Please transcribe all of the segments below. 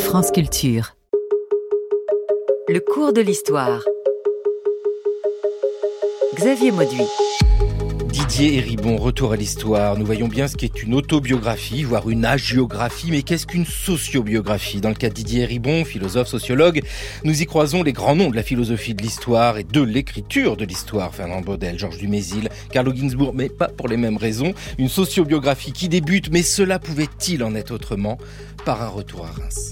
France Culture. Le cours de l'histoire. Xavier Mauduit. Didier Héribon, retour à l'histoire. Nous voyons bien ce qu'est une autobiographie, voire une agiographie, mais qu'est-ce qu'une sociobiographie ? Dans le cas de Didier Héribon, philosophe, sociologue, nous y croisons les grands noms de la philosophie de l'histoire et de l'écriture de l'histoire. Fernand Braudel, Georges Dumézil, Carlo Ginzburg, mais pas pour les mêmes raisons. Une sociobiographie qui débute, mais cela pouvait-il en être autrement ? Par un retour à Reims.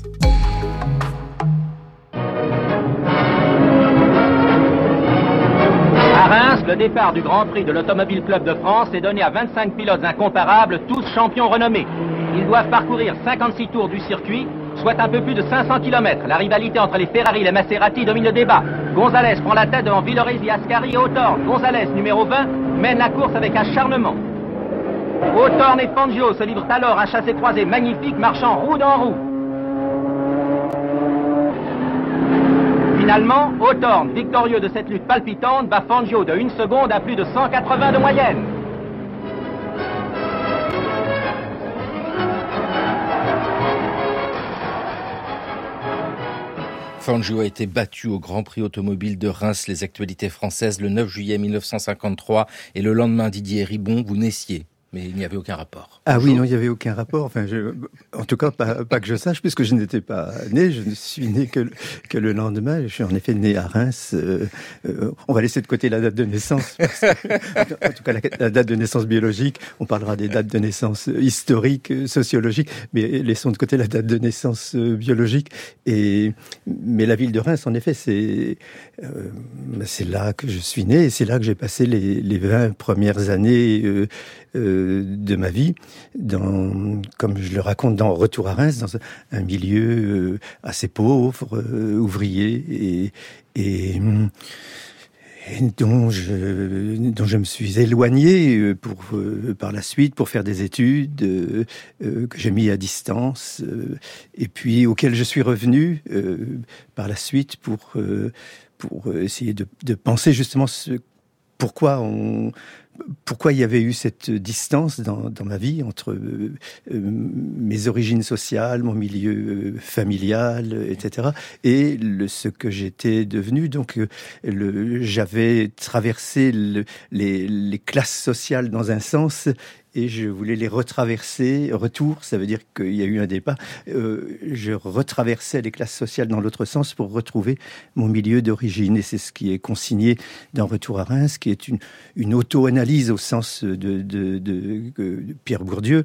À Reims, le départ du Grand Prix de l'Automobile Club de France est donné à 25 pilotes incomparables, tous champions renommés. Ils doivent parcourir 56 tours du circuit, soit un peu plus de 500 km. La rivalité entre les Ferrari et les Maserati domine le débat. Gonzalez prend la tête devant Villoresi, Ascari et Hawthorne. Gonzalez, numéro 20, mène la course avec acharnement. Hawthorne et Fangio se livrent alors un chassé-croisé magnifique marchant roue dans roue. Finalement, Hawthorne, victorieux de cette lutte palpitante, bat Fangio de 1 seconde à plus de 180 de moyenne. Fangio a été battu au Grand Prix automobile de Reims, les actualités françaises, le 9 juillet 1953. Et le lendemain, Didier Héribon, vous naissiez. Mais il n'y avait aucun rapport. Ah oui, non, il n'y avait aucun rapport. Enfin, en tout cas, pas que je sache, puisque je n'étais pas né. Je ne suis né que le lendemain. Je suis en effet né à Reims. On va laisser de côté la date de naissance. En tout cas, la date de naissance biologique. On parlera des dates de naissance historiques, sociologiques. Mais laissons de côté la date de naissance biologique. Mais la ville de Reims, en effet, c'est là que je suis né. Et c'est là que j'ai passé les 20 premières années de ma vie, comme je le raconte dans Retour à Reims, dans un milieu assez pauvre, ouvrier, et dont je me suis éloigné par la suite pour faire des études que j'ai mis à distance, et puis auxquelles je suis revenu par la suite pour essayer de penser justement pourquoi il y avait eu cette distance dans ma vie entre mes origines sociales, mon milieu familial, etc., et ce que j'étais devenu. Donc, j'avais traversé les classes sociales dans un sens, et je voulais les retraverser. Retour, ça veut dire qu'il y a eu un départ. Je retraversais les classes sociales dans l'autre sens pour retrouver mon milieu d'origine. Et c'est ce qui est consigné dans Retour à Reims, qui est une auto-analyse au sens de Pierre Bourdieu,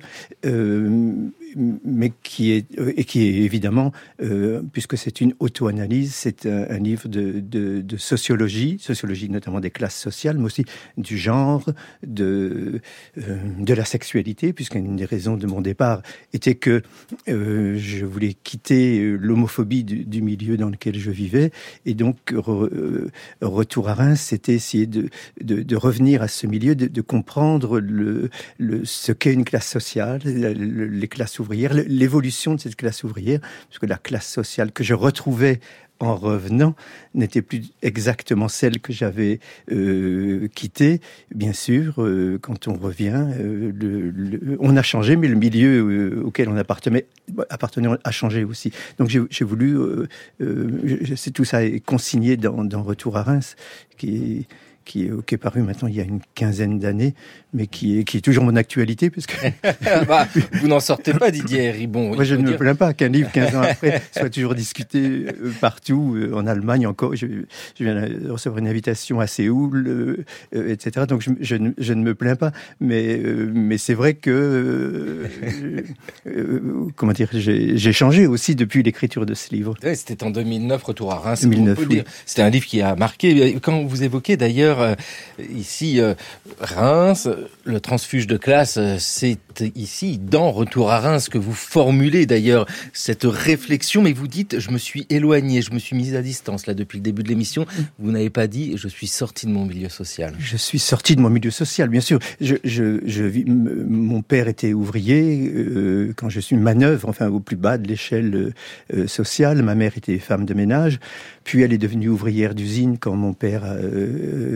mais qui est évidemment, puisque c'est une auto-analyse, c'est un livre de sociologie notamment des classes sociales, mais aussi du genre, de la sexualité, puisqu'une des raisons de mon départ était que je voulais quitter l'homophobie du milieu dans lequel je vivais, et donc Retour à Reims, c'était essayer de revenir à ce milieu, de comprendre ce qu'est une classe sociale, les classes ouvrières, l'évolution de cette classe ouvrière, parce que la classe sociale que je retrouvais en revenant n'était plus exactement celle que j'avais quittée. Bien sûr, quand on revient, on a changé, mais le milieu auquel on appartenait a changé aussi. Donc j'ai voulu, tout ça est consigné dans Retour à Reims, qui est paru maintenant il y a une quinzaine d'années, mais qui est toujours mon actualité, puisque vous n'en sortez pas, Didier Héribon. Moi, je ne me plains pas qu'un livre 15 ans après soit toujours discuté partout, en Allemagne encore. Je viens de recevoir une invitation à Séoul, etc. Donc je ne me plains pas, mais c'est vrai que comment dire, j'ai changé aussi depuis l'écriture de ce livre. Ouais, c'était en 2009, Retour à Reims. 2009, oui. C'était un livre qui a marqué. Quand vous évoquez d'ailleurs ici Reims, le transfuge de classe, c'est ici, dans Retour à Reims, que vous formulez d'ailleurs cette réflexion, mais vous dites, je me suis éloigné, je me suis mis à distance, là, depuis le début de l'émission. Vous n'avez pas dit, je suis sorti de mon milieu social. Je suis sorti de mon milieu social, bien sûr. Mon père était ouvrier, quand je suis manœuvre, enfin, au plus bas de l'échelle sociale. Ma mère était femme de ménage, puis elle est devenue ouvrière d'usine quand mon père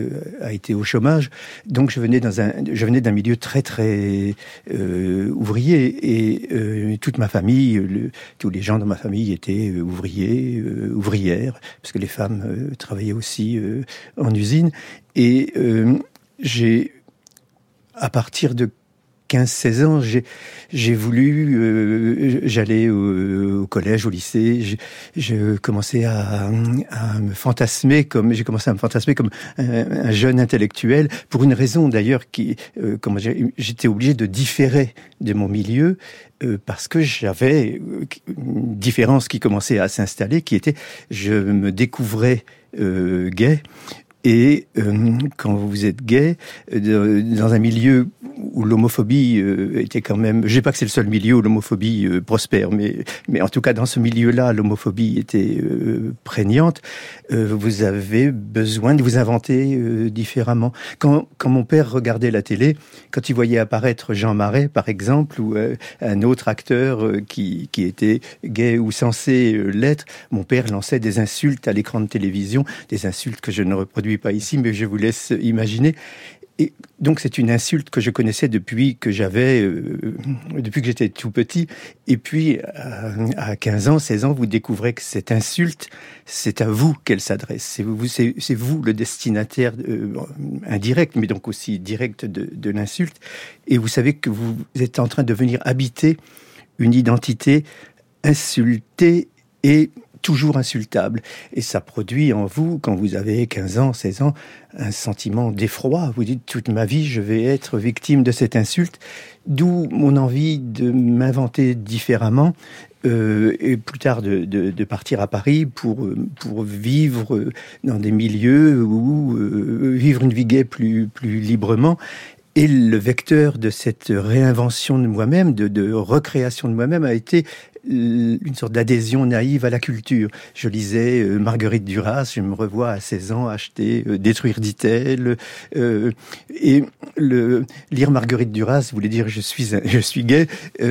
a été au chômage. Donc je venais d'un milieu très très ouvrier et toute ma famille, tous les gens dans ma famille étaient ouvriers, ouvrières, parce que les femmes travaillaient aussi en usine. Et à partir de 15-16 ans, j'ai voulu, j'allais au collège, au lycée, je commençais à me fantasmer comme un jeune intellectuel, pour une raison d'ailleurs j'étais obligé de différer de mon milieu, parce que j'avais une différence qui commençait à s'installer, qui était, je me découvrais gay. Et quand vous êtes gay, dans un milieu où l'homophobie était quand même... Je ne dis pas que c'est le seul milieu où l'homophobie prospère, mais en tout cas, dans ce milieu-là, l'homophobie était prégnante. Vous avez besoin de vous inventer différemment. Quand mon père regardait la télé, quand il voyait apparaître Jean Marais, par exemple, ou un autre acteur qui était gay ou censé l'être, mon père lançait des insultes à l'écran de télévision, des insultes que je ne reproduis pas ici, mais je vous laisse imaginer. Et donc c'est une insulte que je connaissais depuis que j'étais tout petit. Et puis à 15 ans, 16 ans, vous découvrez que cette insulte, c'est à vous qu'elle s'adresse. C'est vous le destinataire indirect, mais donc aussi direct de l'insulte. Et vous savez que vous êtes en train de venir habiter une identité insultée et toujours insultable. Et ça produit en vous, quand vous avez 15 ans, 16 ans, un sentiment d'effroi. Vous dites, toute ma vie, je vais être victime de cette insulte. D'où mon envie de m'inventer différemment, et plus tard de partir à Paris pour vivre dans des milieux où vivre une vie gay plus librement. Et le vecteur de cette réinvention de moi-même, de recréation de moi-même, a été une sorte d'adhésion naïve à la culture. Je lisais Marguerite Duras, je me revois à 16 ans acheter Détruire, dit-elle. Et lire Marguerite Duras voulait dire je suis gay.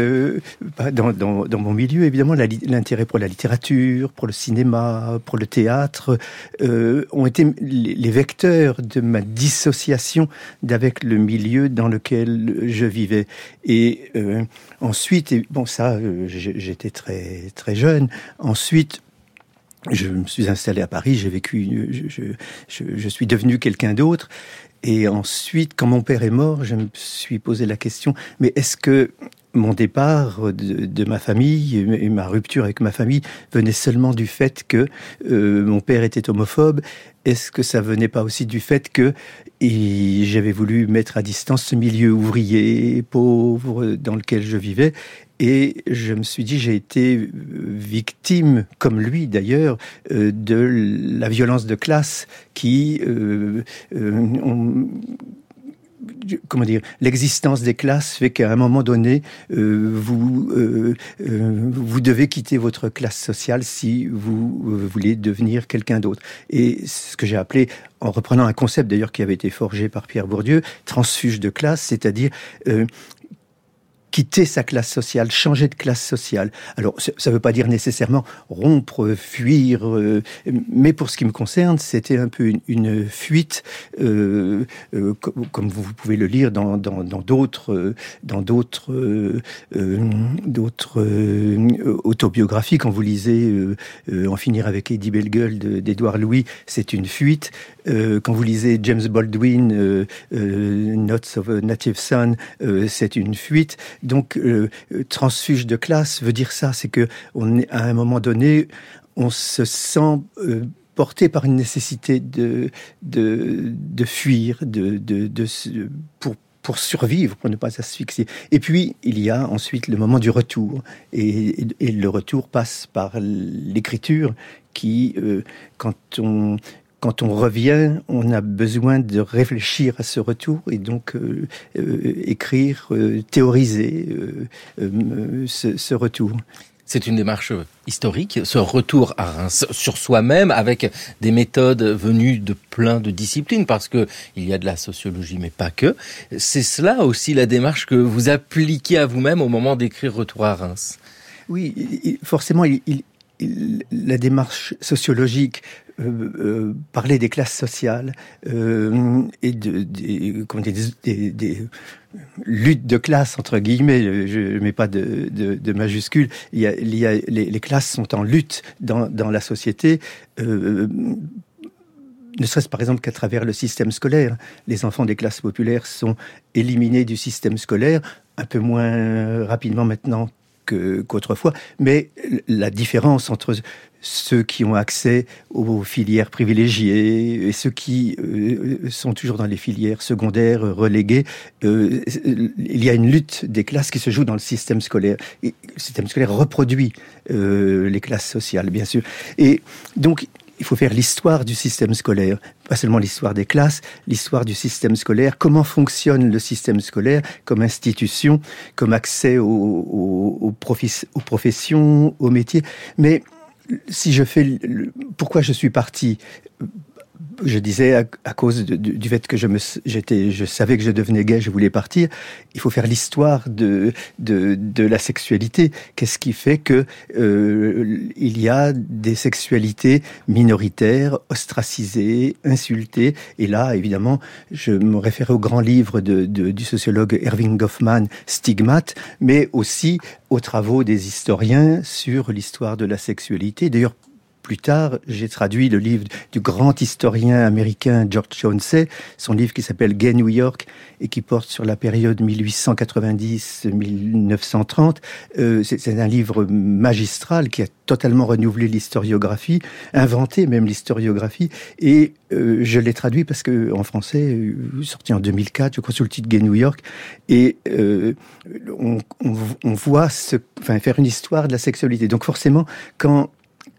Dans mon milieu, évidemment, l'intérêt pour la littérature, pour le cinéma, pour le théâtre, ont été les vecteurs de ma dissociation d'avec le milieu dans lequel je vivais. Et ensuite, j'étais très très jeune. Ensuite, je me suis installé à Paris, j'ai vécu, je suis devenu quelqu'un d'autre. Et ensuite, quand mon père est mort, je me suis posé la question, mais est-ce que mon départ de ma famille et ma rupture avec ma famille venait seulement du fait que mon père était homophobe? Est-ce que ça venait pas aussi du fait que j'avais voulu mettre à distance ce milieu ouvrier, pauvre, dans lequel je vivais? Et je me suis dit, j'ai été victime, comme lui d'ailleurs, de la violence de classe qui... l'existence des classes fait qu'à un moment donné, vous devez quitter votre classe sociale si vous voulez devenir quelqu'un d'autre. Et ce que j'ai appelé, en reprenant un concept d'ailleurs qui avait été forgé par Pierre Bourdieu, transfuge de classe, c'est-à-dire quitter sa classe sociale, changer de classe sociale. Alors, ça ne veut pas dire nécessairement rompre, fuir, mais pour ce qui me concerne, c'était un peu une fuite, comme vous pouvez le lire dans d'autres autobiographies. Quand vous lisez En finir avec Eddie Bellegueule d'Édouard Louis, c'est une fuite. Quand vous lisez James Baldwin, Notes of a Native Son, c'est une fuite. Donc, transfuge de classe veut dire ça, c'est que à un moment donné, on se sent porté par une nécessité de fuir, pour survivre, pour ne pas s'asphyxier. Et puis, il y a ensuite le moment du retour. Et le retour passe par l'écriture qui, quand on revient, on a besoin de réfléchir à ce retour et donc écrire, théoriser ce retour. C'est une démarche historique, ce retour à Reims sur soi-même avec des méthodes venues de plein de disciplines, parce que il y a de la sociologie, mais pas que. C'est cela aussi la démarche que vous appliquez à vous-même au moment d'écrire Retour à Reims. Oui, forcément, la démarche sociologique parlait des classes sociales et des luttes de classe, entre guillemets, je ne mets pas de majuscule. Les classes sont en lutte dans la société, ne serait-ce par exemple qu'à travers le système scolaire. Les enfants des classes populaires sont éliminés du système scolaire, un peu moins rapidement maintenant qu'autrefois, mais la différence entre ceux qui ont accès aux filières privilégiées et ceux qui sont toujours dans les filières secondaires reléguées, il y a une lutte des classes qui se joue dans le système scolaire. Et le système scolaire reproduit les classes sociales, bien sûr. Et donc, il faut faire l'histoire du système scolaire, pas seulement l'histoire des classes, l'histoire du système scolaire, comment fonctionne le système scolaire comme institution, comme accès aux professions, aux métiers. Mais si je fais... Pourquoi je suis parti ? Je disais, à cause du fait que je savais que je devenais gay, je voulais partir. Il faut faire l'histoire de la sexualité. Qu'est-ce qui fait que il y a des sexualités minoritaires, ostracisées, insultées. Et là, évidemment, je me référais au grand livre du sociologue Erving Goffman, Stigmate, mais aussi aux travaux des historiens sur l'histoire de la sexualité. D'ailleurs, plus tard, j'ai traduit le livre du grand historien américain George Chauncey, son livre qui s'appelle Gay New York et qui porte sur la période 1890-1930. C'est un livre magistral qui a totalement renouvelé l'historiographie, inventé même l'historiographie, et je l'ai traduit parce que en français, sorti en 2004, je crois, sous le titre Gay New York, et on voit faire une histoire de la sexualité. Donc forcément, quand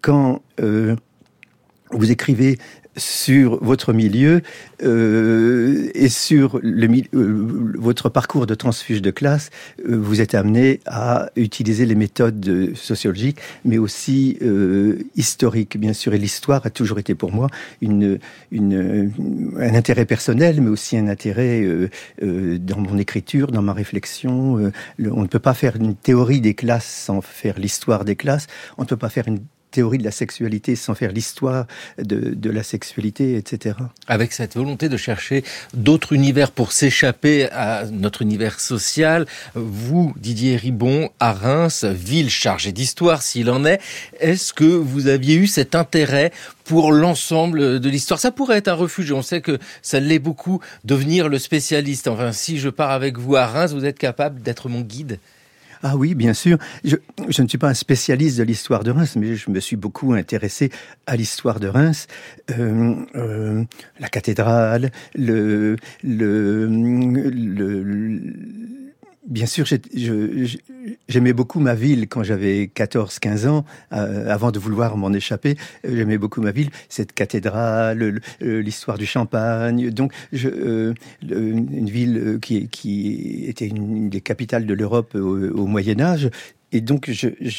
vous écrivez sur votre milieu et sur votre parcours de transfuge de classe, vous êtes amené à utiliser les méthodes sociologiques, mais aussi historiques, bien sûr. Et l'histoire a toujours été pour moi un intérêt personnel, mais aussi un intérêt dans mon écriture, dans ma réflexion. On ne peut pas faire une théorie des classes sans faire l'histoire des classes. On ne peut pas faire une théorie de la sexualité sans faire l'histoire de la sexualité, etc. Avec cette volonté de chercher d'autres univers pour s'échapper à notre univers social, vous, Didier Ribon, à Reims, ville chargée d'histoire s'il en est que vous aviez eu cet intérêt pour l'ensemble de l'histoire? Ça pourrait être un refuge, on sait que ça l'est beaucoup, devenir le spécialiste. Enfin, si je pars avec vous à Reims, vous êtes capable d'être mon guide? Ah oui, bien sûr. Je ne suis pas un spécialiste de l'histoire de Reims, mais je me suis beaucoup intéressé à l'histoire de Reims. La cathédrale, bien sûr, j'aimais beaucoup ma ville quand j'avais 14-15 ans, avant de vouloir m'en échapper. J'aimais beaucoup ma ville, cette cathédrale, l'histoire du Champagne. Donc, une ville qui était une des capitales de l'Europe au Moyen-Âge. Et donc,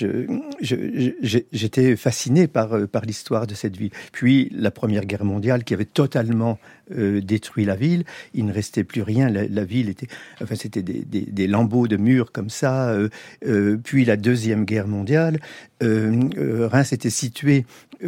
j'étais fasciné par l'histoire de cette ville. Puis, la Première Guerre mondiale qui avait totalement détruit la ville. Il ne restait plus rien. La ville c'était des lambeaux de murs comme ça. Puis, la Deuxième Guerre mondiale. Reims était situé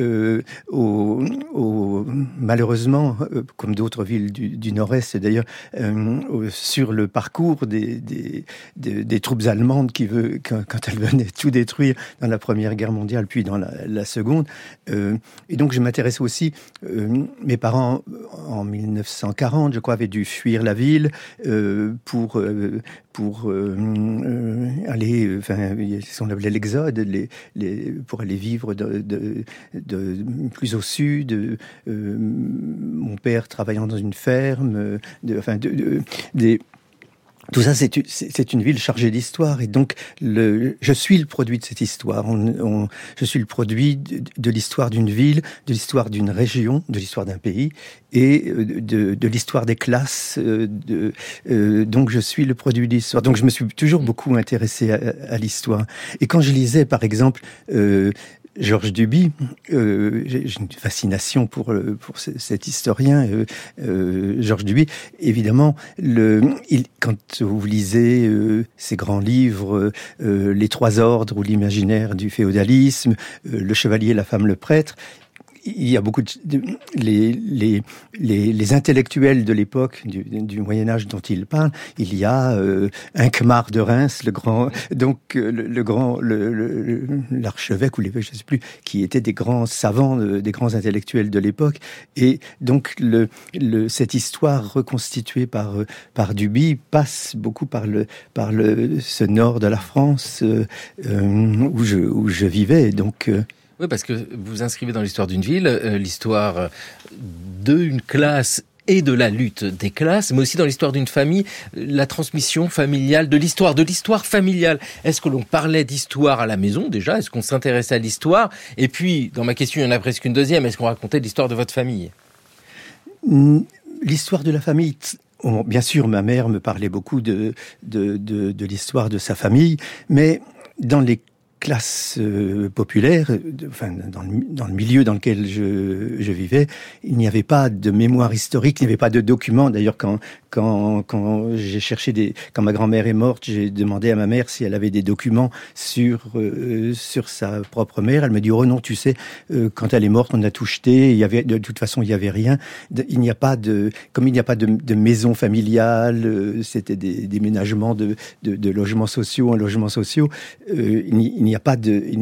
malheureusement, comme d'autres villes du Nord-Est d'ailleurs, sur le parcours des troupes allemandes quand elles venaient tout détruire dans la Première Guerre mondiale, puis dans la Seconde. Et donc je m'intéressais aussi, mes parents en 1940, je crois, avaient dû fuir la ville pour aller, ce qu'on appelait l'exode, pour aller vivre plus au sud, mon père travaillant dans une ferme, tout ça, c'est une ville chargée d'histoire, et donc je suis le produit de cette histoire. Je suis le produit de l'histoire d'une ville, de l'histoire d'une région, de l'histoire d'un pays, et de l'histoire des classes. Donc, je suis le produit de l'histoire. Donc, je me suis toujours beaucoup intéressé à l'histoire. Et quand je lisais, par exemple, Georges Duby, j'ai une fascination pour cet historien, Georges Duby. Évidemment, quand vous lisez ces grands livres, Les Trois Ordres ou l'imaginaire du féodalisme, Le Chevalier, la femme, le prêtre, il y a beaucoup les intellectuels de l'époque du Moyen Âge dont il parle. Il y a Hincmar de Reims, le grand, donc l'archevêque ou l'évêque, je ne sais plus, qui étaient des grands savants, des grands intellectuels de l'époque. Et donc cette histoire reconstituée par Duby passe beaucoup par ce nord de la France où je vivais. Donc oui, parce que vous inscrivez dans l'histoire d'une ville, l'histoire d'une classe et de la lutte des classes, mais aussi dans l'histoire d'une famille, la transmission familiale de l'histoire familiale. Est-ce que l'on parlait d'histoire à la maison déjà ? Est-ce qu'on s'intéressait à l'histoire ? Et puis, dans ma question, il y en a presque une deuxième. Est-ce qu'on racontait l'histoire de votre famille ? L'histoire de la famille... Bien sûr, ma mère me parlait beaucoup de l'histoire de sa famille, mais dans les classes populaires, dans le milieu dans lequel je vivais, il n'y avait pas de mémoire historique, il n'y avait pas de documents. D'ailleurs, quand j'ai cherché quand ma grand-mère est morte, j'ai demandé à ma mère si elle avait des documents sur sa propre mère. Elle me dit, oh non, tu sais, quand elle est morte, on a tout jeté. De toute façon, il n'y avait rien. Il n'y a pas de maison familiale, c'était des déménagements de logements sociaux en logements sociaux. Il n'y a pas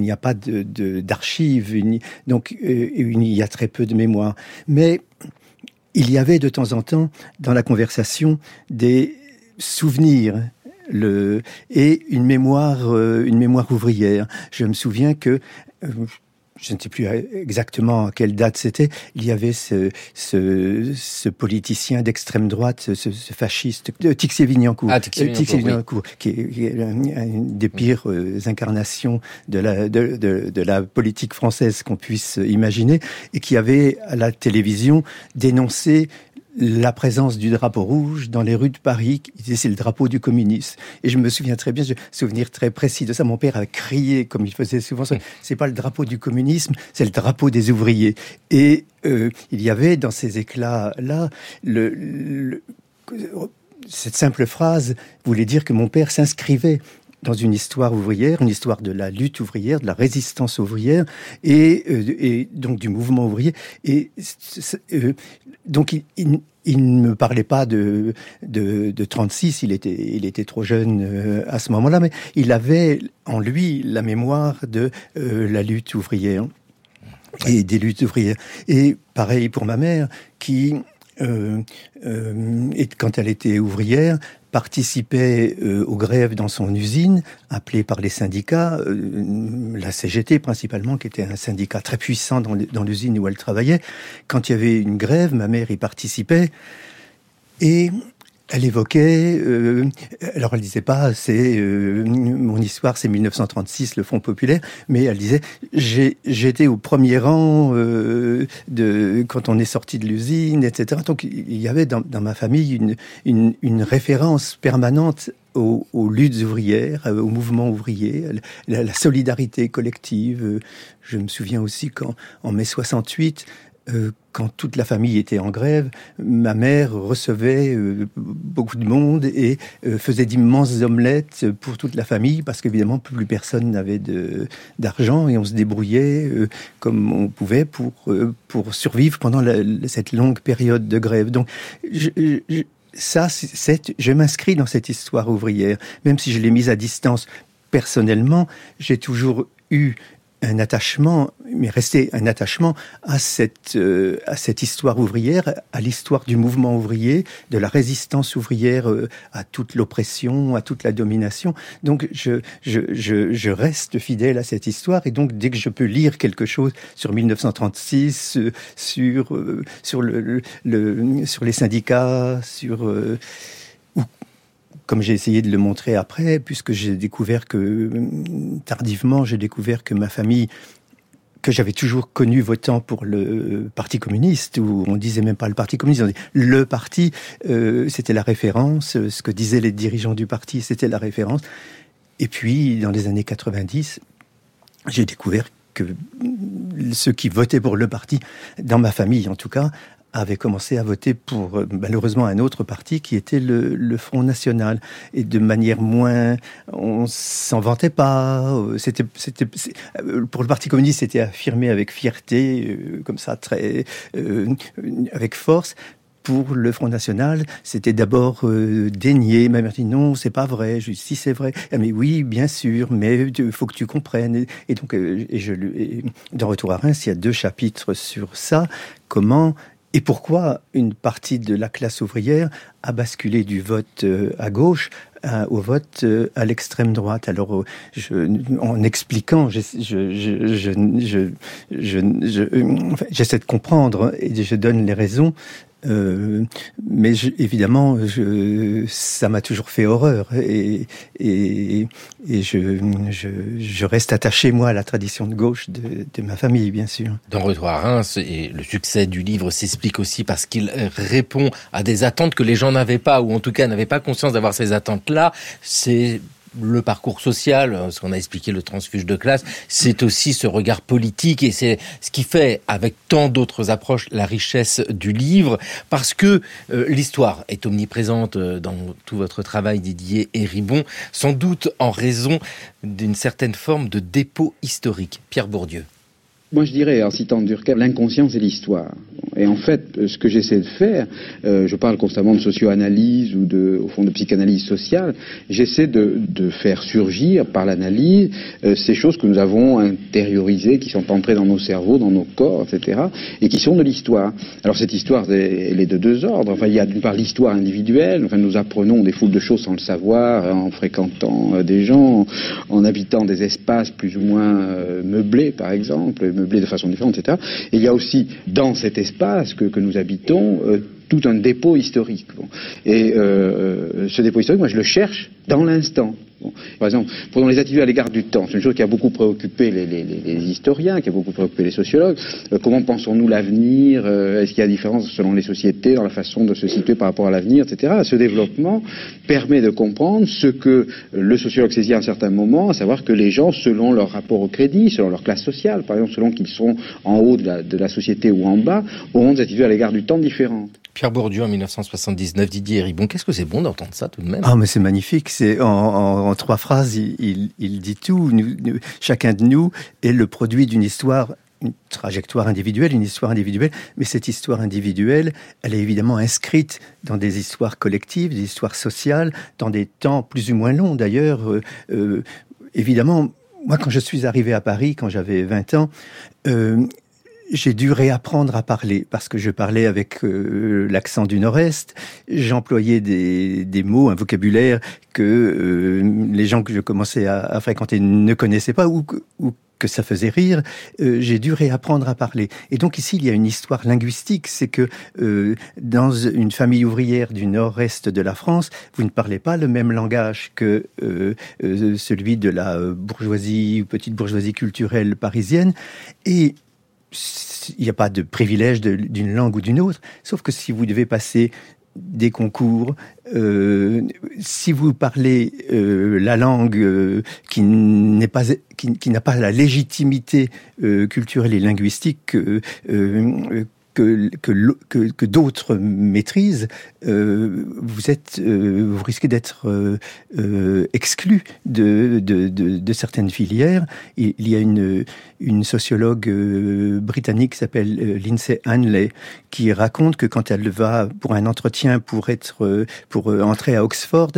d'archives, donc il y a très peu de mémoire. Mais il y avait de temps en temps dans la conversation des souvenirs et une mémoire ouvrière. Je me souviens que je ne sais plus exactement à quelle date c'était, il y avait ce politicien d'extrême droite, ce fasciste, Tixier-Vignancourt. Tixier-Vignancourt, oui. qui est une des pires incarnations de la politique française qu'on puisse imaginer, et qui avait, à la télévision, dénoncé la présence du drapeau rouge dans les rues de Paris. Il disait, c'est le drapeau du communisme. Et je me souviens très bien, j'ai un souvenir très précis de ça. Mon père a crié, comme il faisait souvent, c'est pas le drapeau du communisme, c'est le drapeau des ouvriers. Et il y avait dans ces éclats-là, cette simple phrase voulait dire que mon père s'inscrivait dans une histoire ouvrière, une histoire de la lutte ouvrière, de la résistance ouvrière, et donc du mouvement ouvrier. Et donc il ne me parlait pas de 36, il était trop jeune à ce moment-là, mais il avait en lui la mémoire de la lutte ouvrière et des luttes ouvrières. Et pareil pour ma mère, qui et quand elle était ouvrière, participait aux grèves dans son usine, appelée par les syndicats, la CGT principalement, qui était un syndicat très puissant dans l'usine où elle travaillait. Quand il y avait une grève, ma mère y participait, et elle évoquait, alors elle disait pas, mon histoire c'est 1936, le Front populaire, mais elle disait, j'étais au premier rang quand on est sorti de l'usine, etc. Donc il y avait dans ma famille une référence permanente aux luttes ouvrières, au mouvement ouvrier, la solidarité collective. Je me souviens aussi qu'en mai 68, quand toute la famille était en grève, ma mère recevait beaucoup de monde et faisait d'immenses omelettes pour toute la famille, parce qu'évidemment plus personne n'avait d'argent, et on se débrouillait comme on pouvait pour survivre pendant cette longue période de grève. Donc je m'inscris dans cette histoire ouvrière, même si je l'ai mise à distance. Personnellement, j'ai toujours eu un attachement, mais resté un attachement à cette histoire ouvrière, à l'histoire du mouvement ouvrier, de la résistance ouvrière à toute l'oppression, à toute la domination. Donc je reste fidèle à cette histoire, et donc dès que je peux lire quelque chose sur 1936, sur les syndicats, comme j'ai essayé de le montrer après, puisque tardivement, j'ai découvert que ma famille, que j'avais toujours connue votant pour le Parti communiste, où on disait même pas le Parti communiste, on disait le parti, c'était la référence, ce que disaient les dirigeants du parti, c'était la référence. Et puis, dans les années 90, j'ai découvert que ceux qui votaient pour le parti, dans ma famille en tout cas, avaient commencé à voter pour, malheureusement, un autre parti qui était le Front National. Et de manière moins... On s'en vantait pas. Pour le Parti communiste, c'était affirmé avec fierté, comme ça, très... avec force. Pour le Front National, c'était d'abord dénié. Ma mère dit non, c'est pas vrai. Je dis si, c'est vrai. Ah, mais oui, bien sûr, mais il faut que tu comprennes. Et donc, dans Retour à Reims, il y a 2 chapitres sur ça. Comment et pourquoi une partie de la classe ouvrière a basculé du vote à gauche au vote à l'extrême droite. Alors, en expliquant, j'essaie de comprendre et je donne les raisons. Mais évidemment, ça m'a toujours fait horreur et je reste attaché, moi, à la tradition de gauche de ma famille, bien sûr. Dans Retour à Reims, et le succès du livre s'explique aussi parce qu'il répond à des attentes que les gens n'avaient pas, ou en tout cas n'avaient pas conscience d'avoir ces attentes-là. C'est le parcours social, ce qu'on a expliqué, le transfuge de classe, c'est aussi ce regard politique et c'est ce qui fait, avec tant d'autres approches, la richesse du livre, parce que l'histoire est omniprésente dans tout votre travail, Didier Héribon, sans doute en raison d'une certaine forme de dépôt historique. Pierre Bourdieu. Moi, je dirais, en citant Durkheim, l'inconscient, c'est l'histoire. Et en fait, ce que j'essaie de faire, je parle constamment de socio-analyse ou au fond de psychanalyse sociale, j'essaie de faire surgir par l'analyse ces choses que nous avons intériorisées, qui sont entrées dans nos cerveaux, dans nos corps, etc., et qui sont de l'histoire. Alors cette histoire, elle est de 2 ordres. Enfin, il y a d'une part l'histoire individuelle, enfin, nous apprenons des foules de choses sans le savoir, en fréquentant des gens, en habitant des espaces plus ou moins meublés, par exemple, meublés de façon différente, etc. Et il y a aussi, dans cet espace que nous habitons, tout un dépôt historique. Bon. Et ce dépôt historique, moi, je le cherche dans l'instant. Bon. Par exemple, prenons les attitudes à l'égard du temps. C'est une chose qui a beaucoup préoccupé les historiens, qui a beaucoup préoccupé les sociologues. Comment pensons-nous l'avenir? Est-ce qu'il y a différence selon les sociétés dans la façon de se situer par rapport à l'avenir, etc. Ce développement permet de comprendre ce que le sociologue saisit à un certain moment, à savoir que les gens, selon leur rapport au crédit, selon leur classe sociale, par exemple, selon qu'ils sont en haut de la société ou en bas, auront des attitudes à l'égard du temps différentes. Pierre Bourdieu en 1979, Didier Héribon. Qu'est-ce que c'est bon d'entendre ça tout de même? Ah, mais c'est magnifique. C'est en 3 phrases, il dit tout. Chacun de nous est le produit d'une histoire, une trajectoire individuelle, une histoire individuelle. Mais cette histoire individuelle, elle est évidemment inscrite dans des histoires collectives, des histoires sociales, dans des temps plus ou moins longs d'ailleurs. Évidemment, moi, quand je suis arrivé à Paris, quand j'avais 20 ans, j'ai dû réapprendre à parler parce que je parlais avec l'accent du Nord-Est. J'employais des mots, un vocabulaire que les gens que je commençais à fréquenter ne connaissaient pas ou que ça faisait rire. J'ai dû réapprendre à parler. Et donc ici, il y a une histoire linguistique. C'est que dans une famille ouvrière du Nord-Est de la France, vous ne parlez pas le même langage que celui de la bourgeoisie ou petite bourgeoisie culturelle parisienne. Et il n'y a pas de privilège d'une langue ou d'une autre, sauf que si vous devez passer des concours, si vous parlez la langue qui n'a pas la légitimité culturelle et linguistique que d'autres maîtrisent, vous risquez d'être exclu de certaines filières. Il y a une sociologue britannique qui s'appelle Lindsay Hanley qui raconte que quand elle va pour un entretien pour entrer à Oxford,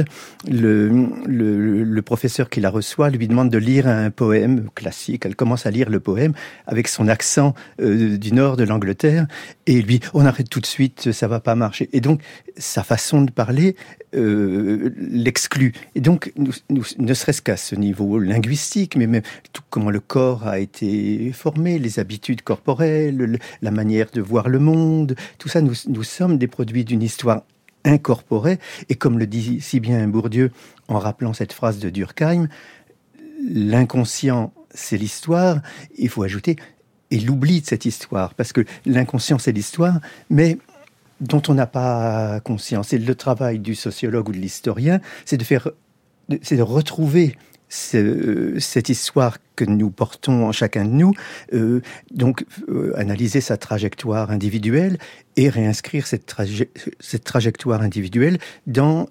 le professeur qui la reçoit lui demande de lire un poème classique. Elle commence à lire le poème avec son accent du nord de l'Angleterre. Et lui, on arrête tout de suite, ça va pas marcher. Et donc, sa façon de parler l'exclut. Et donc, ne serait-ce qu'à ce niveau linguistique, mais même tout comment le corps a été formé, les habitudes corporelles, la manière de voir le monde, tout ça, nous sommes des produits d'une histoire incorporée. Et comme le dit si bien Bourdieu en rappelant cette phrase de Durkheim, l'inconscient, c'est l'histoire. Il faut ajouter et l'oubli de cette histoire, parce que l'inconscient, c'est l'histoire, mais dont on n'a pas conscience. Et le travail du sociologue ou de l'historien, c'est de retrouver cette histoire que nous portons en chacun de nous, analyser sa trajectoire individuelle et réinscrire cette trajectoire individuelle dans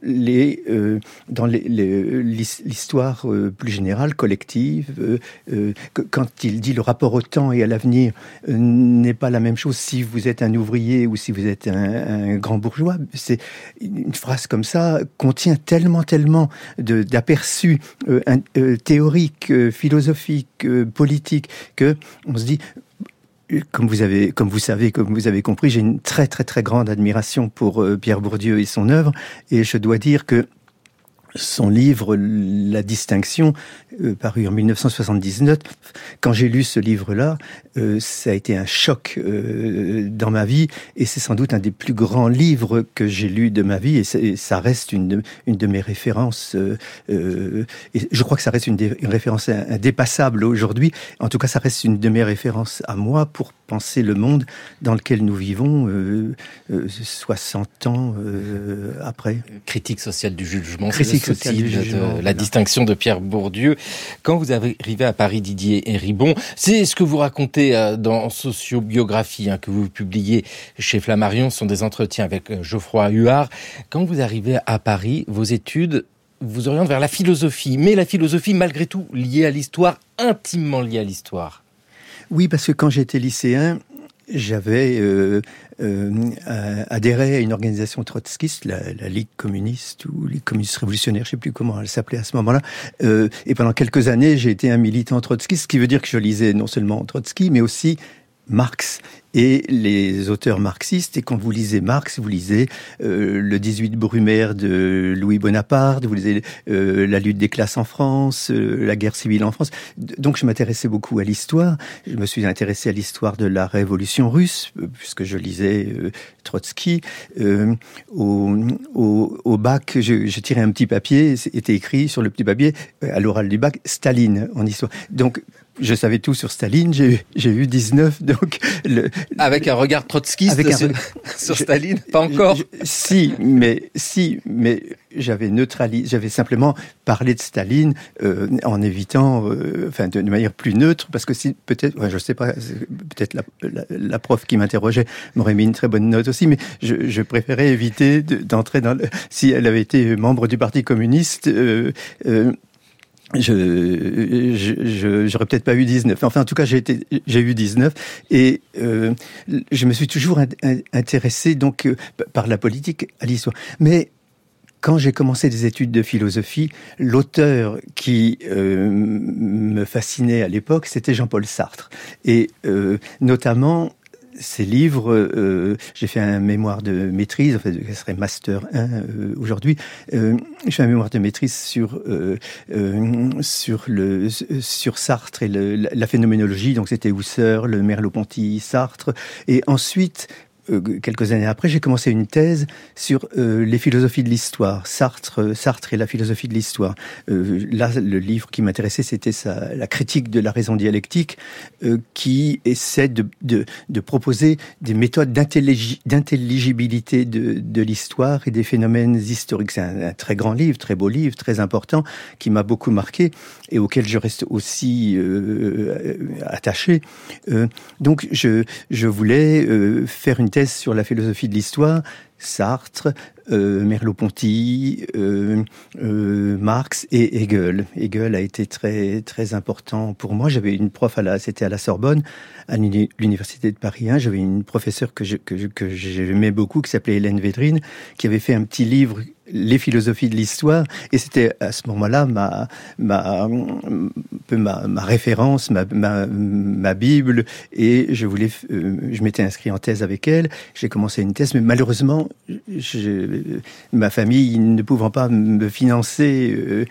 l'histoire plus générale, collective. Quand il dit le rapport au temps et à l'avenir n'est pas la même chose si vous êtes un ouvrier ou si vous êtes un grand bourgeois, c'est une phrase comme ça contient tellement d'aperçus théoriques, philosophiques, politiques, que on se dit, comme vous avez compris, j'ai une très grande admiration pour Pierre Bourdieu et son œuvre, et je dois dire que son livre La Distinction, paru en 1979, quand j'ai lu ce livre-là, ça a été un choc dans ma vie, et c'est sans doute un des plus grands livres que j'ai lus de ma vie, et ça reste une de mes références, et je crois que ça reste une référence indépassable aujourd'hui. En tout cas, ça reste une de mes références à moi pour penser le monde dans lequel nous vivons 60 ans après. Critique sociale du jugement, c'est la distinction de Pierre Bourdieu. Quand vous arrivez à Paris, Didier Héribon, c'est ce que vous racontez dans Sociobiographie, que vous publiez chez Flammarion, ce sont des entretiens avec Geoffroy Huard. Quand vous arrivez à Paris, vos études vous orientent vers la philosophie, mais la philosophie malgré tout liée à l'histoire, intimement liée à l'histoire. Oui, parce que quand j'étais lycéen, j'avais adhéré à une organisation trotskiste, la Ligue communiste ou Ligue communiste révolutionnaire, je ne sais plus comment elle s'appelait à ce moment-là. Et pendant quelques années, j'ai été un militant trotskiste, ce qui veut dire que je lisais non seulement Trotsky, mais aussi Marx et les auteurs marxistes. Et quand vous lisez Marx, vous lisez le 18 Brumaire de Louis Bonaparte, vous lisez la lutte des classes en France, la guerre civile en France. Donc je m'intéressais beaucoup à l'histoire. Je me suis intéressé à l'histoire de la révolution russe, puisque je lisais Trotsky. Au bac, je tirais un petit papier, était écrit sur le petit papier, à l'oral du bac, Staline en histoire. Donc je savais tout sur Staline, j'ai eu 19, donc... Avec un regard trotskiste sur Staline, pas encore. Si, mais j'avais simplement parlé de Staline en évitant, de manière plus neutre, parce que si peut-être, je sais pas, peut-être la prof qui m'interrogeait m'aurait mis une très bonne note aussi, mais je préférais éviter d'entrer dans si elle avait été membre du Parti communiste. J'aurais peut-être pas eu 19. Enfin, en tout cas, j'ai eu 19 et je me suis toujours intéressé donc par la politique à l'histoire. Mais quand j'ai commencé des études de philosophie, l'auteur qui me fascinait à l'époque, c'était Jean-Paul Sartre. Et notamment ces livres, j'ai fait un mémoire de maîtrise, en fait, ce serait Master 1 aujourd'hui. J'ai fait un mémoire de maîtrise sur Sartre et la phénoménologie. Donc c'était Husserl, le Merleau-Ponty, Sartre. Et ensuite, quelques années après, j'ai commencé une thèse sur les philosophies de l'histoire, Sartre et la philosophie de l'histoire. Là, le livre qui m'intéressait, c'était la critique de la raison dialectique, qui essaie de proposer des méthodes d'intelligibilité de l'histoire et des phénomènes historiques. C'est un très grand livre, très beau livre, très important, qui m'a beaucoup marqué et auquel je reste aussi attaché. Donc, je voulais faire une thèse sur la philosophie de l'histoire, Sartre, Merleau-Ponty, Marx et Hegel. Hegel a été très très important pour moi. J'avais une prof c'était à la Sorbonne, à l'université de Paris 1. J'avais une professeure que j'aimais beaucoup, qui s'appelait Hélène Védrine, qui avait fait un petit livre, Les philosophies de l'histoire, et c'était à ce moment-là ma référence, ma Bible, et je m'étais inscrit en thèse avec elle. J'ai commencé une thèse, mais malheureusement, ma famille ne pouvant pas me financer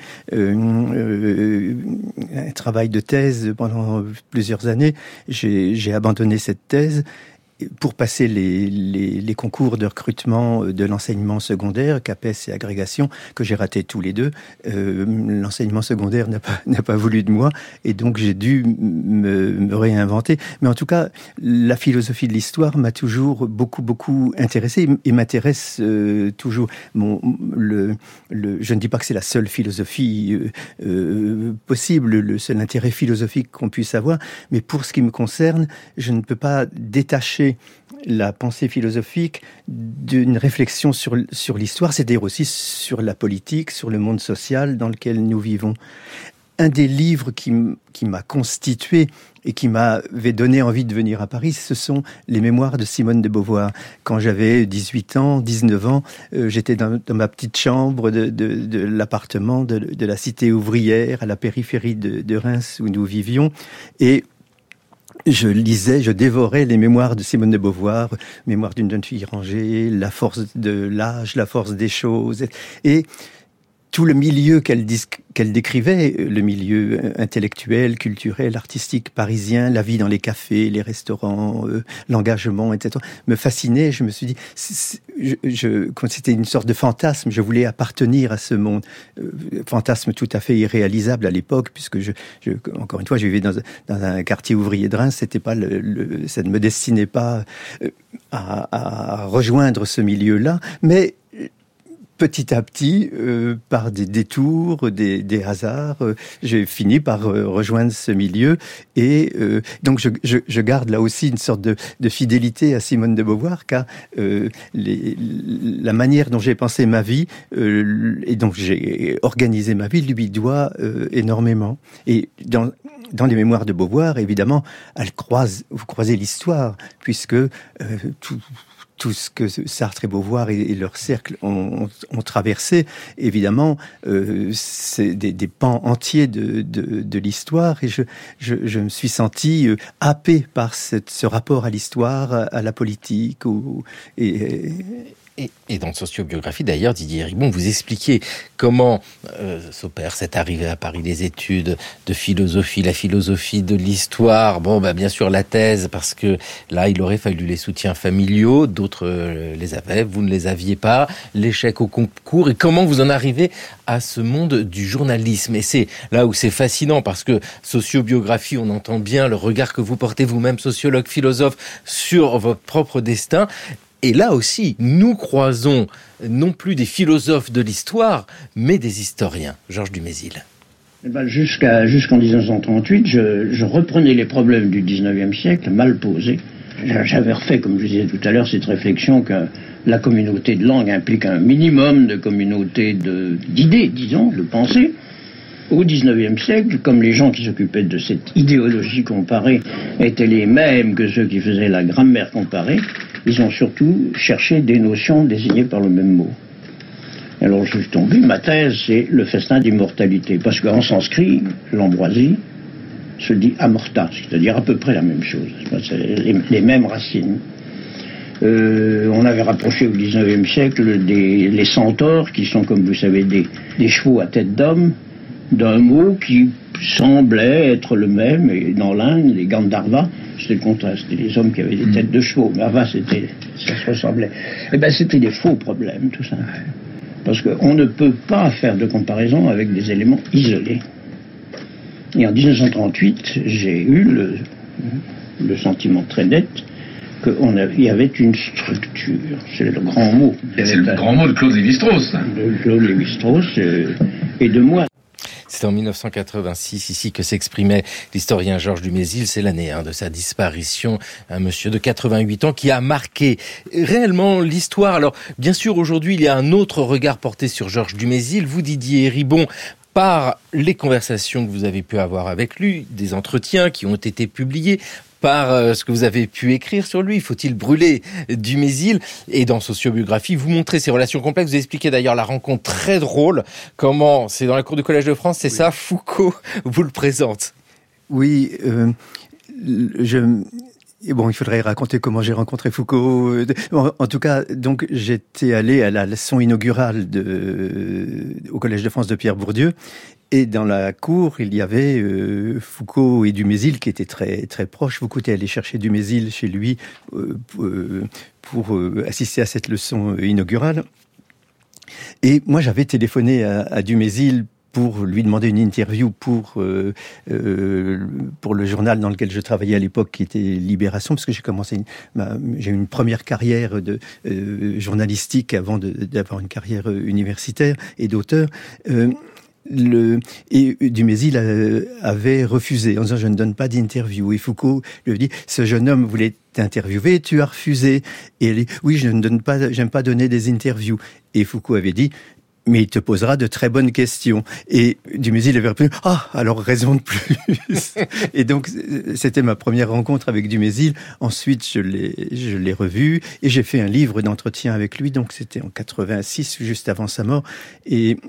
un travail de thèse pendant plusieurs années, j'ai abandonné cette thèse. pour passer les concours de recrutement de l'enseignement secondaire, CAPES et agrégation, que j'ai raté tous les deux, l'enseignement secondaire n'a pas voulu de moi, et donc j'ai dû me réinventer. Mais en tout cas, la philosophie de l'histoire m'a toujours beaucoup intéressé et m'intéresse toujours. Je ne dis pas que c'est la seule philosophie possible, le seul intérêt philosophique qu'on puisse avoir, mais pour ce qui me concerne, je ne peux pas détacher la pensée philosophique d'une réflexion sur l'histoire, c'est-à-dire aussi sur la politique, sur le monde social dans lequel nous vivons. Un des livres qui m'a constitué et qui m'avait donné envie de venir à Paris, ce sont les mémoires de Simone de Beauvoir. Quand j'avais 18 ans, 19 ans, j'étais dans ma petite chambre de l'appartement de la cité ouvrière, à la périphérie de Reims où nous vivions, et je lisais, je dévorais les mémoires de Simone de Beauvoir, mémoire d'une jeune fille rangée, la force de l'âge, la force des choses, et tout le milieu qu'elle décrivait, le milieu intellectuel, culturel, artistique, parisien, la vie dans les cafés, les restaurants, l'engagement, etc., me fascinait. Je me suis dit, comme c'était une sorte de fantasme, je voulais appartenir à ce monde. Fantasme tout à fait irréalisable à l'époque, puisque encore une fois, je vivais dans un quartier ouvrier de Reims, c'était pas ça ne me destinait pas à rejoindre ce milieu-là, mais petit à petit, par des détours, des hasards, j'ai fini par rejoindre ce milieu. Et donc, je garde là aussi une sorte de fidélité à Simone de Beauvoir, car la manière dont j'ai pensé ma vie et dont j'ai organisé ma vie lui doit énormément. Et dans les mémoires de Beauvoir, évidemment, vous croisez l'histoire, puisque tout ce que Sartre et Beauvoir et leur cercle ont traversé, évidemment, c'est des pans entiers de l'histoire, et je me suis senti happé par ce rapport à l'histoire, à la politique, Et dans Sociobiographie, d'ailleurs, Didier Eribon, vous expliquez comment s'opère cette arrivée à Paris, les études de philosophie, la philosophie de l'histoire. Bon, bien sûr, la thèse, parce que là, il aurait fallu les soutiens familiaux, d'autres les avaient, vous ne les aviez pas, l'échec au concours, et comment vous en arrivez à ce monde du journalisme. Et c'est là où c'est fascinant, parce que Sociobiographie, on entend bien le regard que vous portez vous-même, sociologue, philosophe, sur votre propre destin. Et là aussi, nous croisons non plus des philosophes de l'histoire, mais des historiens. Georges Dumézil. Jusqu'en 1938, je reprenais les problèmes du 19e siècle mal posés. J'avais refait, comme je disais tout à l'heure, cette réflexion que la communauté de langue implique un minimum de communauté d'idées, disons, de pensée. Au 19e siècle, comme les gens qui s'occupaient de cette idéologie comparée étaient les mêmes que ceux qui faisaient la grammaire comparée, ils ont surtout cherché des notions désignées par le même mot. Alors je suis tombé, ma thèse c'est le festin d'immortalité, parce qu'en sanskrit, l'ambroisie se dit amorta, c'est-à-dire à peu près la même chose, c'est les mêmes racines. On avait rapproché au 19e siècle les centaures, qui sont, comme vous savez, des chevaux à tête d'homme, d'un mot qui semblait être le même, et dans l'Inde, les Gandharvas, c'était le contraire, c'était les hommes qui avaient des têtes de chevaux, mais avant ça se ressemblait. C'était des faux problèmes, tout ça. Parce qu'on ne peut pas faire de comparaison avec des éléments isolés. Et en 1938, j'ai eu le sentiment très net qu'il y avait une structure. C'est le grand mot. C'est le grand mot de Claude Lévi-Strauss. De Claude Lévi-Strauss et de moi. C'était en 1986 ici que s'exprimait l'historien Georges Dumézil. C'est l'année de sa disparition. Un monsieur de 88 ans qui a marqué réellement l'histoire. Alors, bien sûr, aujourd'hui, il y a un autre regard porté sur Georges Dumézil. Vous, Didier Eribon, par les conversations que vous avez pu avoir avec lui, des entretiens qui ont été publiés, par ce que vous avez pu écrire sur lui, faut-il brûler Dumézil? Et dans Sociobiographie, vous montrez ces relations complexes. Vous expliquez d'ailleurs la rencontre très drôle. Comment, c'est dans la cour du Collège de France, c'est ça, Foucault vous le présente. Oui, il faudrait raconter comment j'ai rencontré Foucault. En tout cas, donc, j'étais allé à la leçon inaugurale au Collège de France de Pierre Bourdieu. Et dans la cour, il y avait Foucault et Dumézil qui étaient très, très proches. Foucault était allé chercher Dumézil chez lui pour assister à cette leçon inaugurale. Et moi, j'avais téléphoné à Dumézil pour lui demander une interview pour le journal dans lequel je travaillais à l'époque, qui était Libération, parce que j'ai eu une première carrière de journalistique avant d'avoir une carrière universitaire et d'auteur. Et Dumézil avait refusé en disant: je ne donne pas d'interview. Et Foucault lui a dit: ce jeune homme voulait t'interviewer, tu as refusé. Et elle dit: oui, j'aime pas donner des interviews. Et Foucault avait dit: mais il te posera de très bonnes questions. Et Dumézil avait répondu: ah, alors raison de plus. Et donc, c'était ma première rencontre avec Dumézil. Ensuite, je l'ai revu et j'ai fait un livre d'entretien avec lui. Donc, c'était en 86, juste avant sa mort, et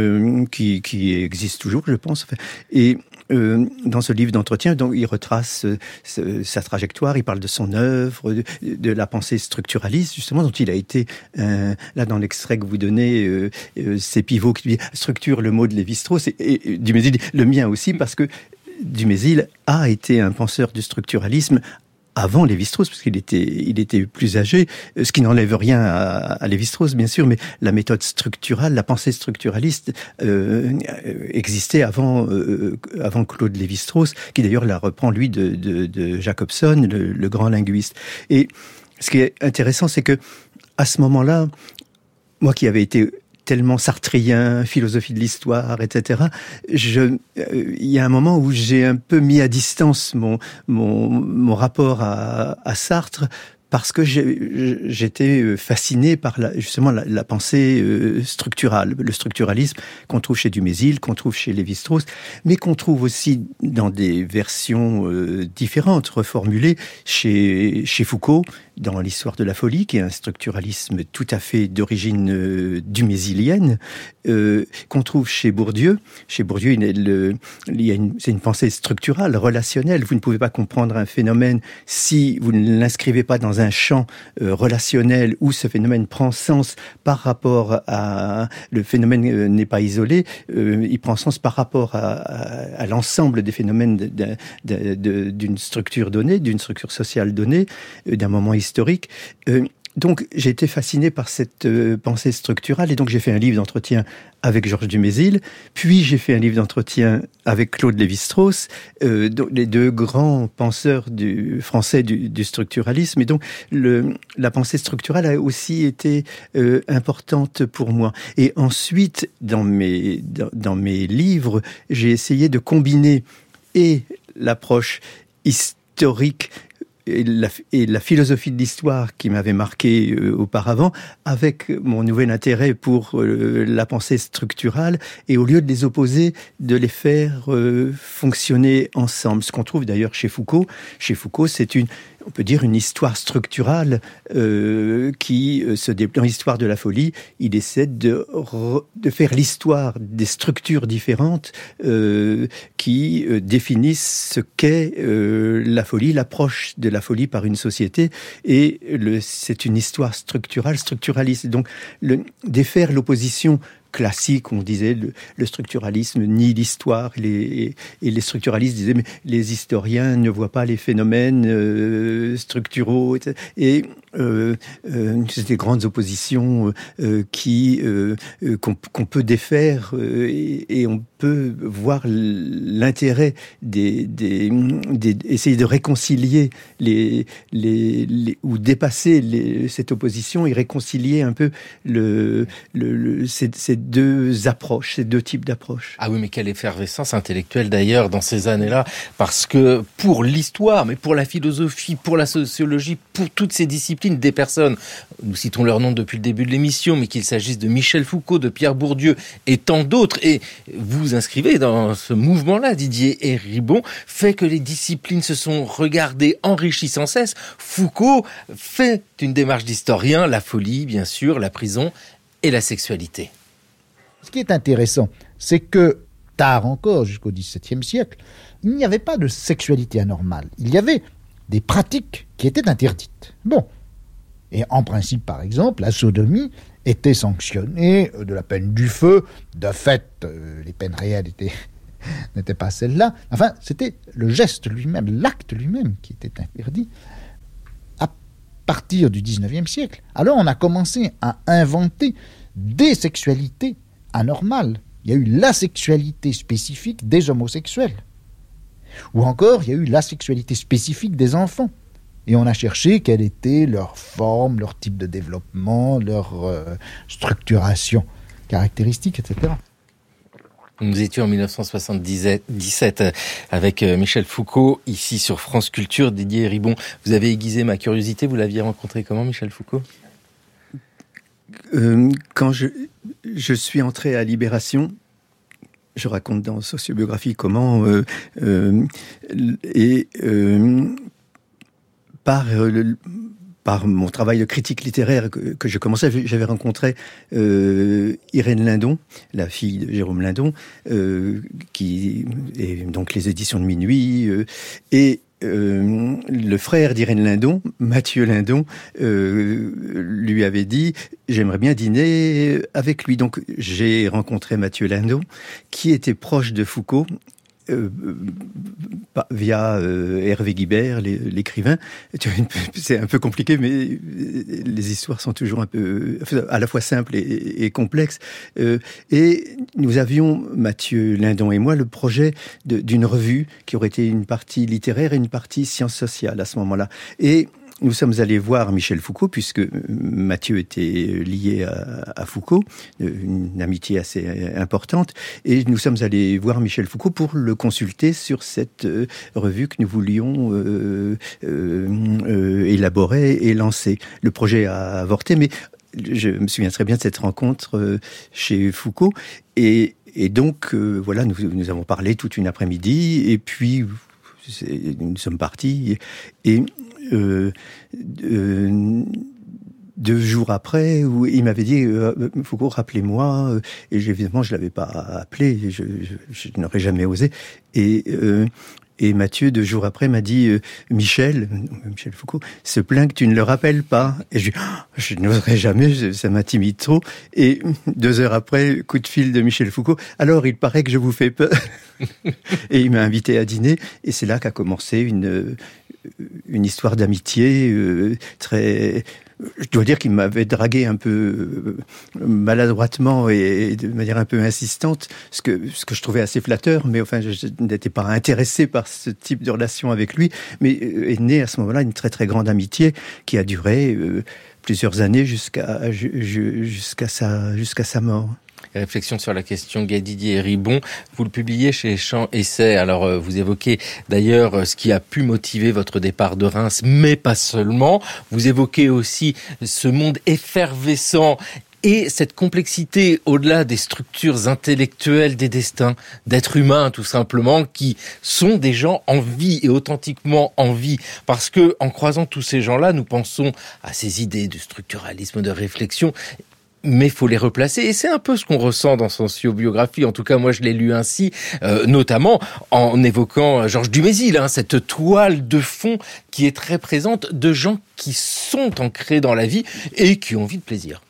qui existe toujours, je pense. Et dans ce livre d'entretien, donc, il retrace sa trajectoire, il parle de son œuvre, de la pensée structuraliste, justement, dont il a été, là, dans l'extrait que vous donnez, ces pivots qui structurent le mot de Lévi-Strauss, et Dumézil dit le mien aussi, parce que Dumézil a été un penseur du structuralisme avant Lévi-Strauss, parce qu'il était plus âgé, ce qui n'enlève rien à Lévi-Strauss, bien sûr, mais la méthode structurale, la pensée structuraliste existait avant Claude Lévi-Strauss, qui d'ailleurs la reprend, lui, de Jacobson, le grand linguiste. Et ce qui est intéressant, c'est que à ce moment-là, moi qui avais été tellement sartrien, philosophie de l'histoire, etc. Il y a un moment où j'ai un peu mis à distance mon rapport à Sartre, parce que j'étais fasciné par justement la pensée structurale, le structuralisme qu'on trouve chez Dumézil, qu'on trouve chez Lévi-Strauss, mais qu'on trouve aussi dans des versions différentes, reformulées chez Foucault, dans l'histoire de la folie, qui est un structuralisme tout à fait d'origine dumézilienne, qu'on trouve chez Bourdieu. Chez Bourdieu, c'est une pensée structurale, relationnelle. Vous ne pouvez pas comprendre un phénomène si vous ne l'inscrivez pas dans un champ relationnel où ce phénomène prend sens par rapport à... Le phénomène n'est pas isolé, il prend sens par rapport à l'ensemble des phénomènes d'une structure donnée, d'une structure sociale donnée, d'un moment historique. Donc, j'ai été fasciné par cette pensée structurale, et donc j'ai fait un livre d'entretien avec Georges Dumézil, puis j'ai fait un livre d'entretien avec Claude Lévi-Strauss, les deux grands penseurs français du structuralisme, et donc la pensée structurale a aussi été importante pour moi. Et ensuite, dans mes livres, j'ai essayé de combiner et l'approche historique et la philosophie de l'histoire qui m'avait marqué auparavant, avec mon nouvel intérêt pour la pensée structurale, et au lieu de les opposer, de les faire fonctionner ensemble. Ce qu'on trouve d'ailleurs chez Foucault. Chez Foucault, on peut dire une histoire structurale qui se déploie. Dans l'histoire de la folie, il essaie de faire l'histoire des structures différentes qui définissent ce qu'est la folie, l'approche de la folie par une société, et c'est une histoire structurale, structuraliste. Donc, défaire l'opposition classique, on disait le structuralisme nie l'histoire, et les structuralistes disaient mais les historiens ne voient pas les phénomènes structuraux, etc. Et c'est des grandes oppositions qu'on peut défaire, et on peut voir l'intérêt essayer de réconcilier ou dépasser cette opposition et réconcilier un peu ces deux approches, ces deux types d'approches. Ah oui, mais quelle effervescence intellectuelle d'ailleurs dans ces années-là, parce que pour l'histoire, mais pour la philosophie, pour la sociologie, pour toutes ces disciplines, des personnes, nous citons leur nom depuis le début de l'émission, mais qu'il s'agisse de Michel Foucault, de Pierre Bourdieu et tant d'autres, et vous inscrivez dans ce mouvement-là, Didier Héribon, fait que les disciplines se sont regardées, enrichies sans cesse. Foucault fait une démarche d'historien, la folie, bien sûr, la prison et la sexualité. Ce qui est intéressant, c'est que, tard encore, jusqu'au XVIIe siècle, il n'y avait pas de sexualité anormale. Il y avait des pratiques qui étaient interdites. Bon. Et en principe, par exemple, la sodomie était sanctionné de la peine du feu. De fait, les peines réelles n'étaient pas celles-là. Enfin, c'était le geste lui-même, l'acte lui-même qui était interdit. À partir du 19e siècle, alors on a commencé à inventer des sexualités anormales. Il y a eu la sexualité spécifique des homosexuels. Ou encore, il y a eu la sexualité spécifique des enfants. Et on a cherché quelle était leur forme, leur type de développement, leur structuration caractéristique, etc. Nous étions en 1977 avec Michel Foucault, ici sur France Culture. Didier Ribon, vous avez aiguisé ma curiosité. Vous l'aviez rencontré comment, Michel Foucault ? Quand je suis entré à Libération, je raconte dans Sociobiographie comment, par mon travail de critique littéraire que je commençais, j'avais rencontré Irène Lindon, la fille de Jérôme Lindon, qui est donc les éditions de Minuit, et le frère d'Irène Lindon, Mathieu Lindon, lui avait dit « J'aimerais bien dîner avec lui ». Donc j'ai rencontré Mathieu Lindon, qui était proche de Foucault, via Hervé Guibert, l'écrivain. C'est un peu compliqué, mais les histoires sont toujours un peu à la fois simples et complexes. Et nous avions, Mathieu Lindon et moi, le projet d'une revue qui aurait été une partie littéraire et une partie sciences sociales à ce moment-là. Et nous sommes allés voir Michel Foucault, puisque Mathieu était lié à Foucault, une amitié assez importante, et nous sommes allés voir Michel Foucault pour le consulter sur cette revue que nous voulions élaborer et lancer. Le projet a avorté, mais je me souviens très bien de cette rencontre chez Foucault, et donc voilà, nous avons parlé toute une après-midi, et puis nous sommes partis, et 2 jours après, où il m'avait dit Foucault, rappelez-moi, et évidemment je l'avais pas appelé, je n'aurais jamais osé, et Mathieu 2 jours après m'a dit Michel Foucault se plaint que tu ne le rappelles pas, et je n'oserais jamais, ça m'intimide trop, et 2 heures après, coup de fil de Michel Foucault, alors il paraît que je vous fais peur. Et il m'a invité à dîner, et c'est là qu'a commencé une histoire d'amitié très... Je dois dire qu'il m'avait dragué un peu maladroitement et de manière un peu insistante, ce que je trouvais assez flatteur, mais enfin, je n'étais pas intéressé par ce type de relation avec lui, mais est née à ce moment-là une très très grande amitié qui a duré plusieurs années jusqu'à sa mort. Réflexion sur la question Didier Ribon. Vous le publiez chez Champs Essai. Alors, vous évoquez d'ailleurs ce qui a pu motiver votre départ de Reims, mais pas seulement. Vous évoquez aussi ce monde effervescent et cette complexité au-delà des structures intellectuelles des destins d'êtres humains, tout simplement, qui sont des gens en vie et authentiquement en vie. Parce que, en croisant tous ces gens-là, nous pensons à ces idées de structuralisme, de réflexion, mais il faut les replacer, et c'est un peu ce qu'on ressent dans son sociobiographie. En tout cas, moi, je l'ai lu ainsi, notamment en évoquant Georges Dumézil, cette toile de fond qui est très présente de gens qui sont ancrés dans la vie et qui ont envie de plaisir.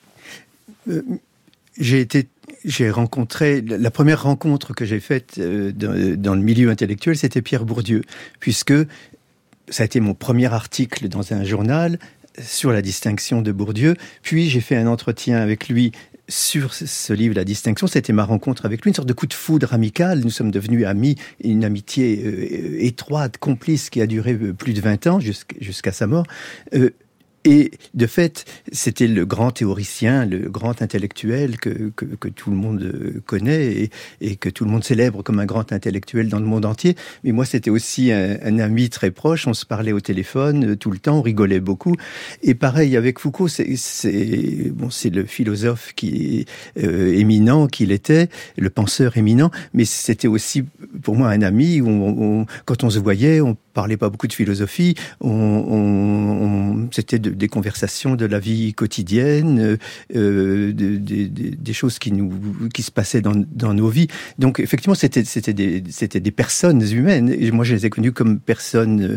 J'ai rencontré, la première rencontre que j'ai faite dans le milieu intellectuel, c'était Pierre Bourdieu, puisque ça a été mon premier article dans un journal sur la distinction de Bourdieu, puis j'ai fait un entretien avec lui sur ce livre, La Distinction. C'était ma rencontre avec lui, une sorte de coup de foudre amical. Nous sommes devenus amis, une amitié étroite, complice, qui a duré plus de 20 ans, jusqu'à sa mort. Et de fait, c'était le grand théoricien, le grand intellectuel que tout le monde connaît et que tout le monde célèbre comme un grand intellectuel dans le monde entier. Mais moi, c'était aussi un ami très proche. On se parlait au téléphone tout le temps, on rigolait beaucoup. Et pareil avec Foucault, c'est le philosophe qui est éminent qu'il était, le penseur éminent. Mais c'était aussi pour moi un ami où quand on se voyait, on parlait pas beaucoup de philosophie. C'était des conversations de la vie quotidienne, des choses qui se passaient dans nos vies. Donc effectivement, c'était des personnes humaines. Et moi, je les ai connues comme personnes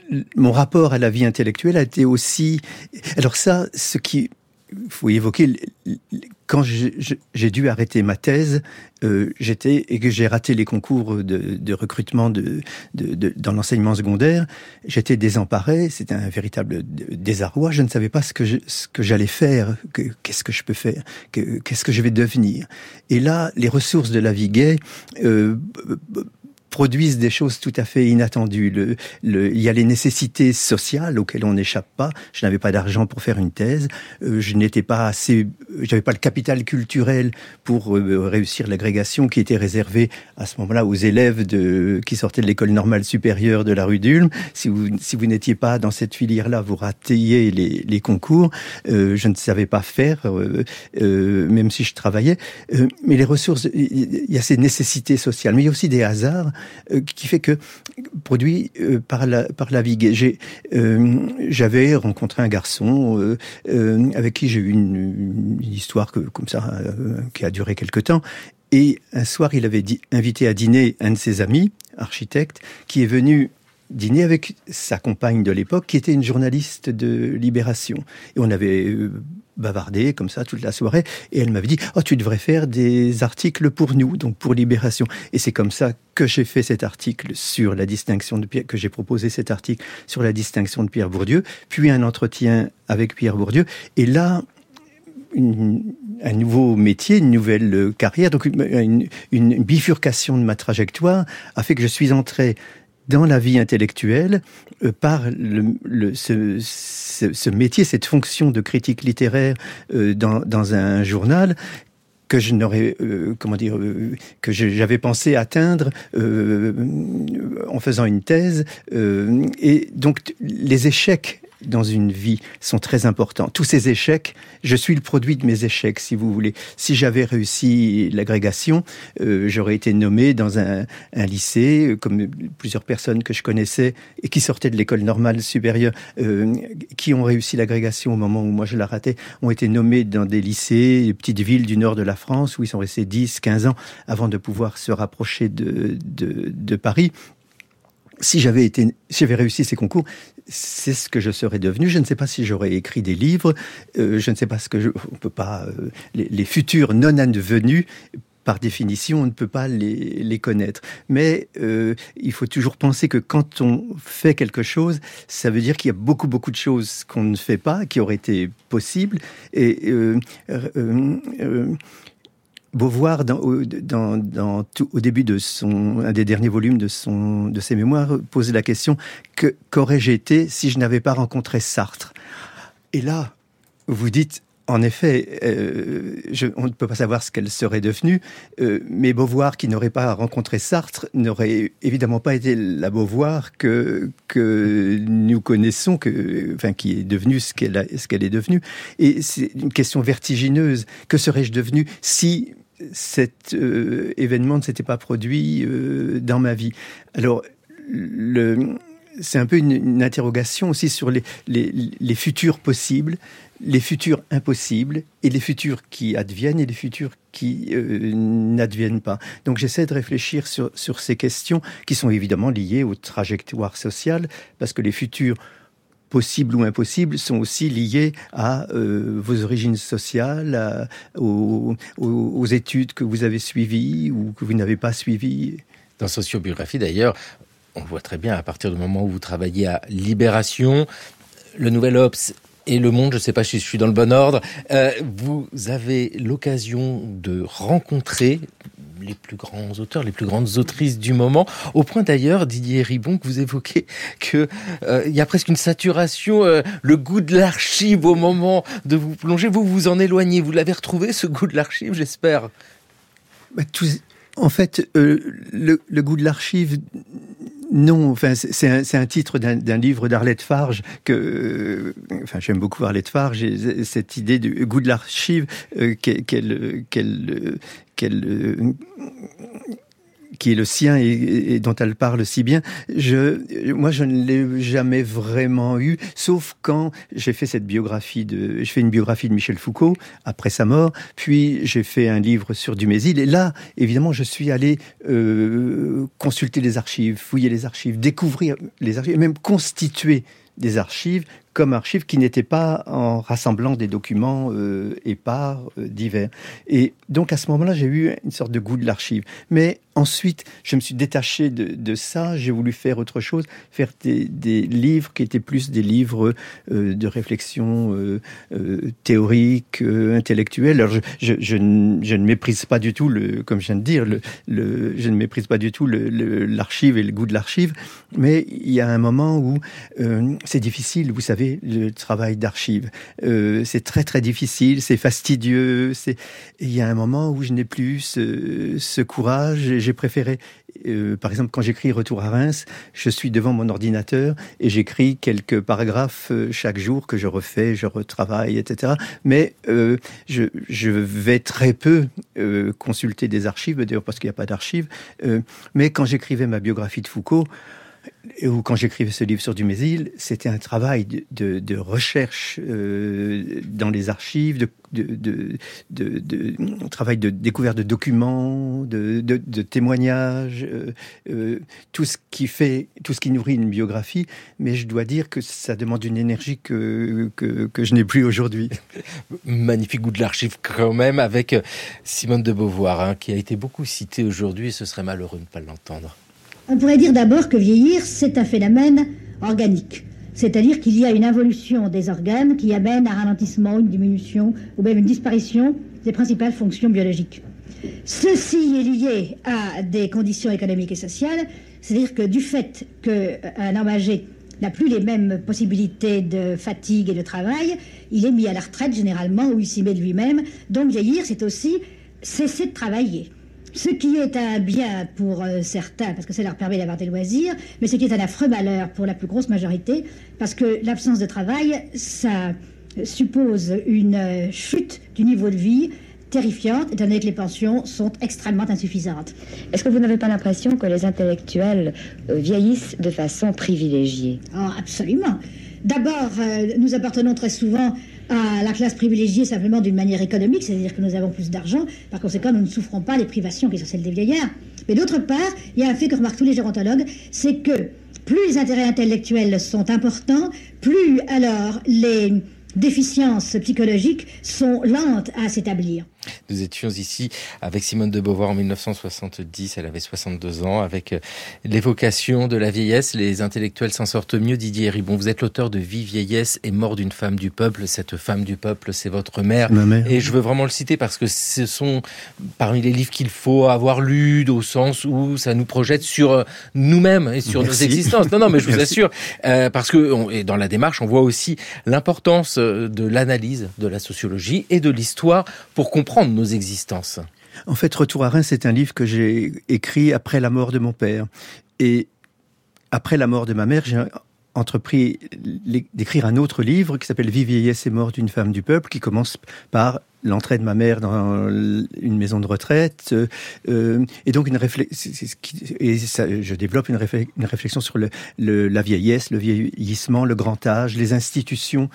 mon rapport à la vie intellectuelle a été aussi... Alors ça, ce qui... faut évoquer... Quand j'ai dû arrêter ma thèse, et que j'ai raté les concours de recrutement dans l'enseignement secondaire, j'étais désemparé, c'était un véritable désarroi, je ne savais pas ce que j'allais faire, qu'est-ce que je peux faire, qu'est-ce que je vais devenir. Et là, les ressources de la vie gay produisent des choses tout à fait inattendues. Il y a les nécessités sociales auxquelles on n'échappe pas. Je n'avais pas d'argent pour faire une thèse. J'avais pas le capital culturel pour réussir l'agrégation qui était réservée à ce moment-là aux élèves qui sortaient de l'école normale supérieure de la rue d'Ulm. Si vous n'étiez pas dans cette filière-là, vous ratiez les concours. Je ne savais pas faire, même si je travaillais. Mais les ressources, il y a ces nécessités sociales, mais il y a aussi des hasards qui fait que, produit par la vie gay. J'avais rencontré un garçon avec qui j'ai eu une histoire comme ça qui a duré quelque temps. Et un soir, il avait invité à dîner un de ses amis, architecte, qui est venu dîner avec sa compagne de l'époque, qui était une journaliste de Libération. Et on avait bavardé comme ça toute la soirée, et elle m'avait dit « Oh, tu devrais faire des articles pour nous, donc pour Libération. » Et c'est comme ça que j'ai fait cet article sur la distinction de Pierre, que j'ai proposé cet article sur la distinction de Pierre Bourdieu, puis un entretien avec Pierre Bourdieu, et là, un nouveau métier, une nouvelle carrière, donc une bifurcation de ma trajectoire a fait que je suis entré dans la vie intellectuelle par ce métier, cette fonction de critique littéraire dans un journal que je n'aurais, que j'avais pensé atteindre en faisant une thèse. Et donc les échecs dans une vie sont très importants. Tous ces échecs, je suis le produit de mes échecs, si vous voulez. Si j'avais réussi l'agrégation, j'aurais été nommé dans un lycée, comme plusieurs personnes que je connaissais et qui sortaient de l'école normale supérieure, qui ont réussi l'agrégation au moment où moi je la ratais, ont été nommés dans des lycées, des petites villes du nord de la France, où ils sont restés 10, 15 ans avant de pouvoir se rapprocher de Paris. Si j'avais réussi ces concours, c'est ce que je serais devenu. Je ne sais pas si j'aurais écrit des livres. Je ne sais pas on peut pas. Les futurs non advenus, par définition, on ne peut pas les connaître. Mais il faut toujours penser que quand on fait quelque chose, ça veut dire qu'il y a beaucoup de choses qu'on ne fait pas, qui auraient été possibles. Et Beauvoir, au début de un des derniers volumes de ses mémoires, posait la question qu'aurais-je été si je n'avais pas rencontré Sartre. Et là, vous dites, en effet, on ne peut pas savoir ce qu'elle serait devenue, mais Beauvoir, qui n'aurait pas rencontré Sartre, n'aurait évidemment pas été la Beauvoir que nous connaissons, qui est devenue ce qu'elle est devenue. Et c'est une question vertigineuse. Que serais-je devenu si cet événement ne s'était pas produit dans ma vie? Alors, c'est un peu une interrogation aussi sur les futurs possibles, les futurs impossibles, et les futurs qui adviennent et les futurs qui n'adviennent pas. Donc j'essaie de réfléchir sur ces questions qui sont évidemment liées aux trajectoires sociales, parce que les futurs possibles ou impossibles sont aussi liés à vos origines sociales, aux études que vous avez suivies ou que vous n'avez pas suivies. Dans Sociobiographie, d'ailleurs, on voit très bien, à partir du moment où vous travaillez à Libération, le Nouvel Obs et Le Monde, je ne sais pas si je suis dans le bon ordre, vous avez l'occasion de rencontrer les plus grands auteurs, les plus grandes autrices du moment, au point d'ailleurs, Didier Ribon, que vous évoquez qu'il y a presque une saturation, le goût de l'archive au moment de vous plonger. Vous vous en éloignez, vous l'avez retrouvé, ce goût de l'archive, j'espère. En fait, le goût de l'archive, non. Enfin, c'est un titre d'un livre d'Arlette Farge j'aime beaucoup Arlette Farge. Et cette idée du goût de qui est le sien et dont elle parle si bien. Moi, je ne l'ai jamais vraiment eu, sauf quand j'ai fait j'ai fait une biographie de Michel Foucault après sa mort, puis j'ai fait un livre sur Dumézil, et là, évidemment, je suis allé consulter les archives, fouiller les archives, découvrir les archives, et même constituer des archives comme archives qui n'étaient pas en rassemblant des documents épars, divers. Et donc à ce moment-là, j'ai eu une sorte de goût de l'archive. Mais ensuite, je me suis détaché de ça, j'ai voulu faire autre chose, faire des livres qui étaient plus des livres de réflexion théorique, intellectuelle. Alors je ne méprise pas du tout, comme je viens de dire, je ne méprise pas du tout l'archive et le goût de l'archive, mais il y a un moment où c'est difficile, vous savez, le travail d'archive. C'est très très difficile, c'est fastidieux. Il y a un moment où je n'ai plus ce courage. Et j'ai préféré, par exemple, quand j'écris Retour à Reims, je suis devant mon ordinateur et j'écris quelques paragraphes chaque jour que je refais, je retravaille, etc. Mais je vais très peu consulter des archives, d'ailleurs parce qu'il n'y a pas d'archives. Mais quand j'écrivais ma biographie de Foucault, ou quand j'écrivais ce livre sur Dumézil, c'était un travail de recherche dans les archives, un travail de découverte de documents, de témoignages, tout ce qui nourrit une biographie. Mais je dois dire que ça demande une énergie que je n'ai plus aujourd'hui. Magnifique goût de l'archive quand même, avec Simone de Beauvoir, qui a été beaucoup citée aujourd'hui, et ce serait malheureux de ne pas l'entendre. On pourrait dire d'abord que vieillir, c'est un phénomène organique. C'est-à-dire qu'il y a une involution des organes qui amène à un ralentissement, une diminution ou même une disparition des principales fonctions biologiques. Ceci est lié à des conditions économiques et sociales, c'est-à-dire que du fait qu'un homme âgé n'a plus les mêmes possibilités de fatigue et de travail, il est mis à la retraite généralement, ou il s'y met de lui-même. Donc vieillir, c'est aussi cesser de travailler. Ce qui est un bien pour certains, parce que ça leur permet d'avoir des loisirs, mais ce qui est un affreux malheur pour la plus grosse majorité, parce que l'absence de travail, ça suppose une chute du niveau de vie terrifiante, étant donné que les pensions sont extrêmement insuffisantes. Est-ce que vous n'avez pas l'impression que les intellectuels vieillissent de façon privilégiée ? Oh, absolument. D'abord, nous appartenons très souvent à la classe privilégiée simplement d'une manière économique, c'est-à-dire que nous avons plus d'argent, par conséquent nous ne souffrons pas les privations qui sont celles des vieillards. Mais d'autre part, il y a un fait que remarquent tous les gérontologues, c'est que plus les intérêts intellectuels sont importants, plus alors les déficiences psychologiques sont lentes à s'établir. Nous étions ici avec Simone de Beauvoir en 1970, elle avait 62 ans, avec l'évocation de la vieillesse. Les intellectuels s'en sortent mieux. Didier Eribon, vous êtes l'auteur de Vie, vieillesse et mort d'une femme du peuple. Cette femme du peuple, c'est votre mère. Ma mère. Et je veux vraiment le citer parce que ce sont parmi les livres qu'il faut avoir lus, au sens où ça nous projette sur nous-mêmes et sur nos existences. Non, mais je vous assure, parce que et dans la démarche, on voit aussi l'importance de l'analyse, de la sociologie et de l'histoire pour comprendre nos existences. En fait, Retour à Reims, c'est un livre que j'ai écrit après la mort de mon père. Et après la mort de ma mère, j'ai entrepris d'écrire un autre livre qui s'appelle Vie, vieillesse et mort d'une femme du peuple, qui commence par l'entrée de ma mère dans une maison de retraite, et donc je développe une réflexion sur la vieillesse, le vieillissement, le grand âge, les institutions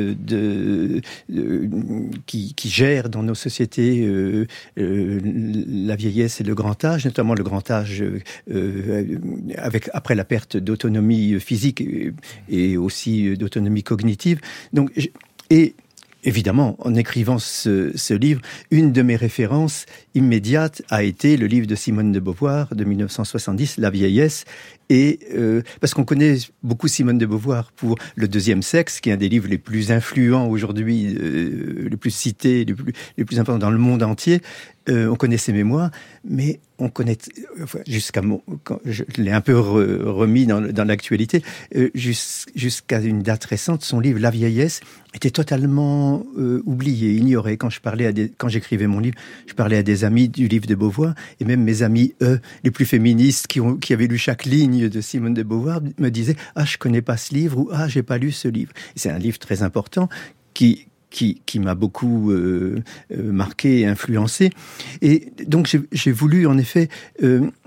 qui gèrent dans nos sociétés la vieillesse et le grand âge, notamment le grand âge après la perte d'autonomie physique et aussi d'autonomie cognitive. Donc, évidemment, en écrivant ce livre, une de mes références immédiates a été le livre de Simone de Beauvoir de 1970, La vieillesse, et parce qu'on connaît beaucoup Simone de Beauvoir pour Le deuxième sexe, qui est un des livres les plus influents aujourd'hui, les plus cités, les plus importants dans le monde entier. On connaît ses mémoires, mais on connaît, quand je l'ai un peu remis dans l'actualité, jusqu'à une date récente, son livre La vieillesse était totalement oublié, ignoré. Quand j'écrivais mon livre, je parlais à des amis du livre de Beauvoir, et même mes amis, les plus féministes, qui avaient lu chaque ligne de Simone de Beauvoir, me disaient « Ah, je connais pas ce livre » ou « Ah, j'ai pas lu ce livre ». C'est un livre très important qui m'a beaucoup marqué et influencé. Et donc, j'ai voulu, en effet,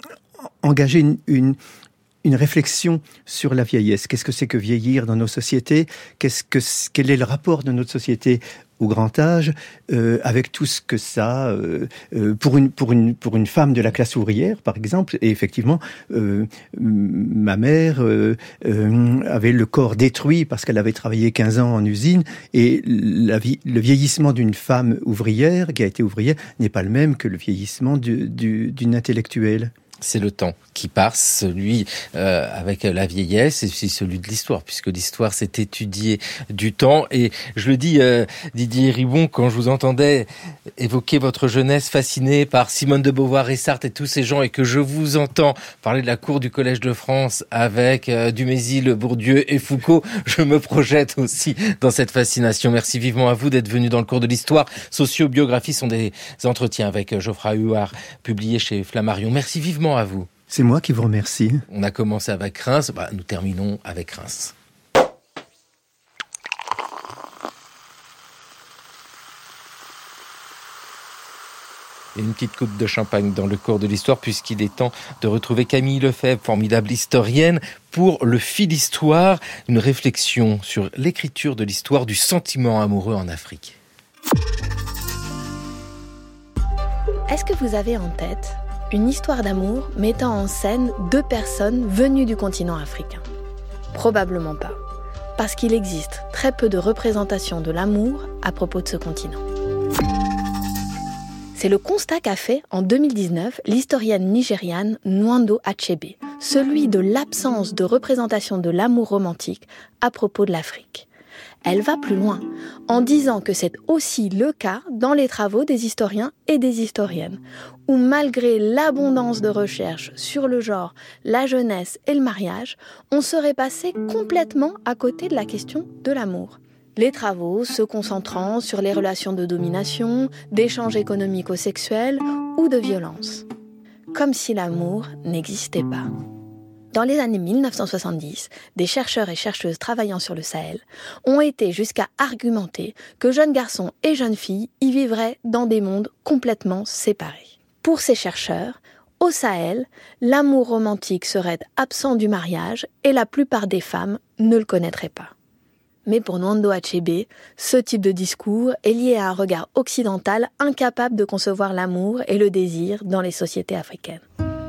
engagé une réflexion sur la vieillesse. Qu'est-ce que c'est que vieillir dans nos sociétés ? Quel est le rapport de notre société au grand âge, avec tout ce que ça, pour une femme de la classe ouvrière, par exemple. Et effectivement, ma mère avait le corps détruit parce qu'elle avait travaillé 15 ans en usine, et le vieillissement d'une femme ouvrière, qui a été ouvrière, n'est pas le même que le vieillissement d'une intellectuelle. C'est le temps qui passe, celui avec la vieillesse, et c'est celui de l'histoire, puisque l'histoire, c'est étudier du temps. Et je le dis, Didier Ribon, quand je vous entendais évoquer votre jeunesse fascinée par Simone de Beauvoir et Sartre et tous ces gens, et que je vous entends parler de la cour du Collège de France avec Dumézil, Bourdieu et Foucault, je me projette aussi dans cette fascination. Merci vivement à vous d'être venu dans le cours de l'histoire. Sociobiographie sont des entretiens avec Geoffroy Huard, publiés chez Flammarion. Merci vivement à vous. C'est moi qui vous remercie. On a commencé avec Reims, nous terminons avec Reims. Et une petite coupe de champagne dans le cours de l'histoire, puisqu'il est temps de retrouver Camille Lefebvre, formidable historienne, pour le fil histoire, une réflexion sur l'écriture de l'histoire du sentiment amoureux en Afrique. Est-ce que vous avez en tête une histoire d'amour mettant en scène 2 personnes venues du continent africain ? Probablement pas, parce qu'il existe très peu de représentations de l'amour à propos de ce continent. C'est le constat qu'a fait en 2019 l'historienne nigériane Nwando Achebe, celui de l'absence de représentation de l'amour romantique à propos de l'Afrique. Elle va plus loin, en disant que c'est aussi le cas dans les travaux des historiens et des historiennes, où malgré l'abondance de recherches sur le genre, la jeunesse et le mariage, on serait passé complètement à côté de la question de l'amour. Les travaux se concentrant sur les relations de domination, d'échanges économico-sexuels ou de violence. Comme si l'amour n'existait pas. Dans les années 1970, des chercheurs et chercheuses travaillant sur le Sahel ont été jusqu'à argumenter que jeunes garçons et jeunes filles y vivraient dans des mondes complètement séparés. Pour ces chercheurs, au Sahel, l'amour romantique serait absent du mariage et la plupart des femmes ne le connaîtraient pas. Mais pour Nwando Achebe, ce type de discours est lié à un regard occidental incapable de concevoir l'amour et le désir dans les sociétés africaines.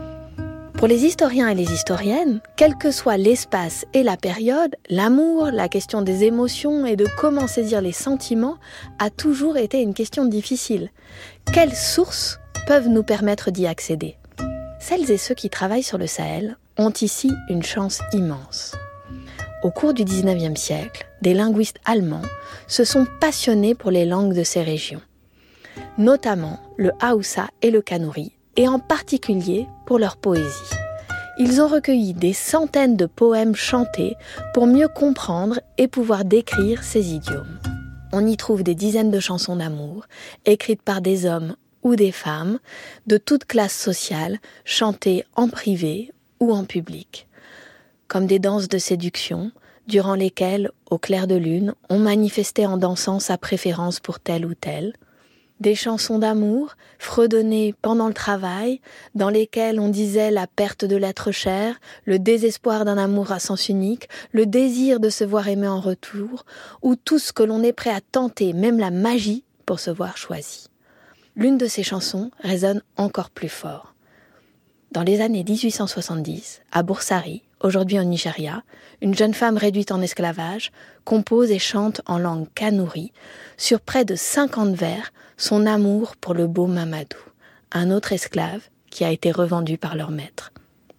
Pour les historiens et les historiennes, quel que soit l'espace et la période, l'amour, la question des émotions et de comment saisir les sentiments a toujours été une question difficile. Quelles sources peuvent nous permettre d'y accéder ? Celles et ceux qui travaillent sur le Sahel ont ici une chance immense. Au cours du 19e siècle, des linguistes allemands se sont passionnés pour les langues de ces régions, notamment le Haoussa et le Kanuri, et en particulier pour leur poésie. Ils ont recueilli des centaines de poèmes chantés pour mieux comprendre et pouvoir décrire ces idiomes. On y trouve des dizaines de chansons d'amour, écrites par des hommes ou des femmes, de toute classe sociale, chantées en privé ou en public. Comme des danses de séduction, durant lesquelles, au clair de lune, on manifestait en dansant sa préférence pour tel ou tel. Des chansons d'amour, fredonnées pendant le travail, dans lesquelles on disait la perte de l'être cher, le désespoir d'un amour à sens unique, le désir de se voir aimer en retour, ou tout ce que l'on est prêt à tenter, même la magie, pour se voir choisi. L'une de ces chansons résonne encore plus fort. Dans les années 1870, à Boursari, aujourd'hui au Nigeria, une jeune femme réduite en esclavage compose et chante en langue kanuri, sur près de 50 vers, son amour pour le beau Mamadou, un autre esclave qui a été revendu par leur maître.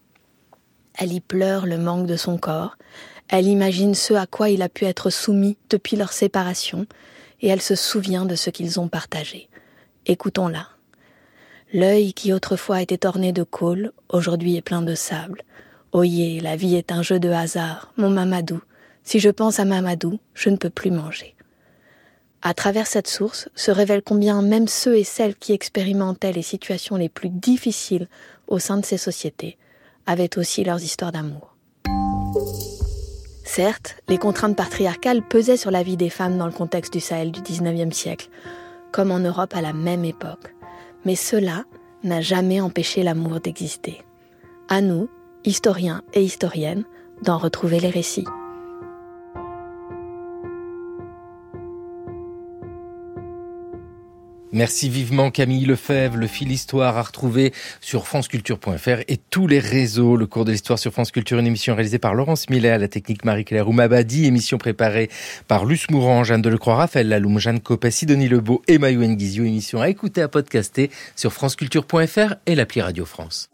Elle y pleure le manque de son corps, elle imagine ce à quoi il a pu être soumis depuis leur séparation, et elle se souvient de ce qu'ils ont partagé. Écoutons-la. L'œil qui autrefois était orné de côle, aujourd'hui est plein de sable. Oyez, la vie est un jeu de hasard, mon Mamadou. Si je pense à Mamadou, je ne peux plus manger. À travers cette source se révèle combien même ceux et celles qui expérimentaient les situations les plus difficiles au sein de ces sociétés avaient aussi leurs histoires d'amour. Certes, les contraintes patriarcales pesaient sur la vie des femmes dans le contexte du Sahel du 19e siècle, comme en Europe à la même époque. Mais cela n'a jamais empêché l'amour d'exister. À nous, historiens et historiennes, d'en retrouver les récits. Merci vivement Camille Lefebvre. Le fil Histoire à retrouver sur franceculture.fr et tous les réseaux. Le cours de l'histoire sur France Culture, une émission réalisée par Laurence Millet, à la technique Marie-Claire Oumabadi, émission préparée par Luce Mourant, Jeanne Delecroix, Raphaël Laloum, Jeanne Copé, Sidonie Lebeau et Mayouen Guizio. Émission à écouter, à podcaster sur franceculture.fr et l'appli Radio France.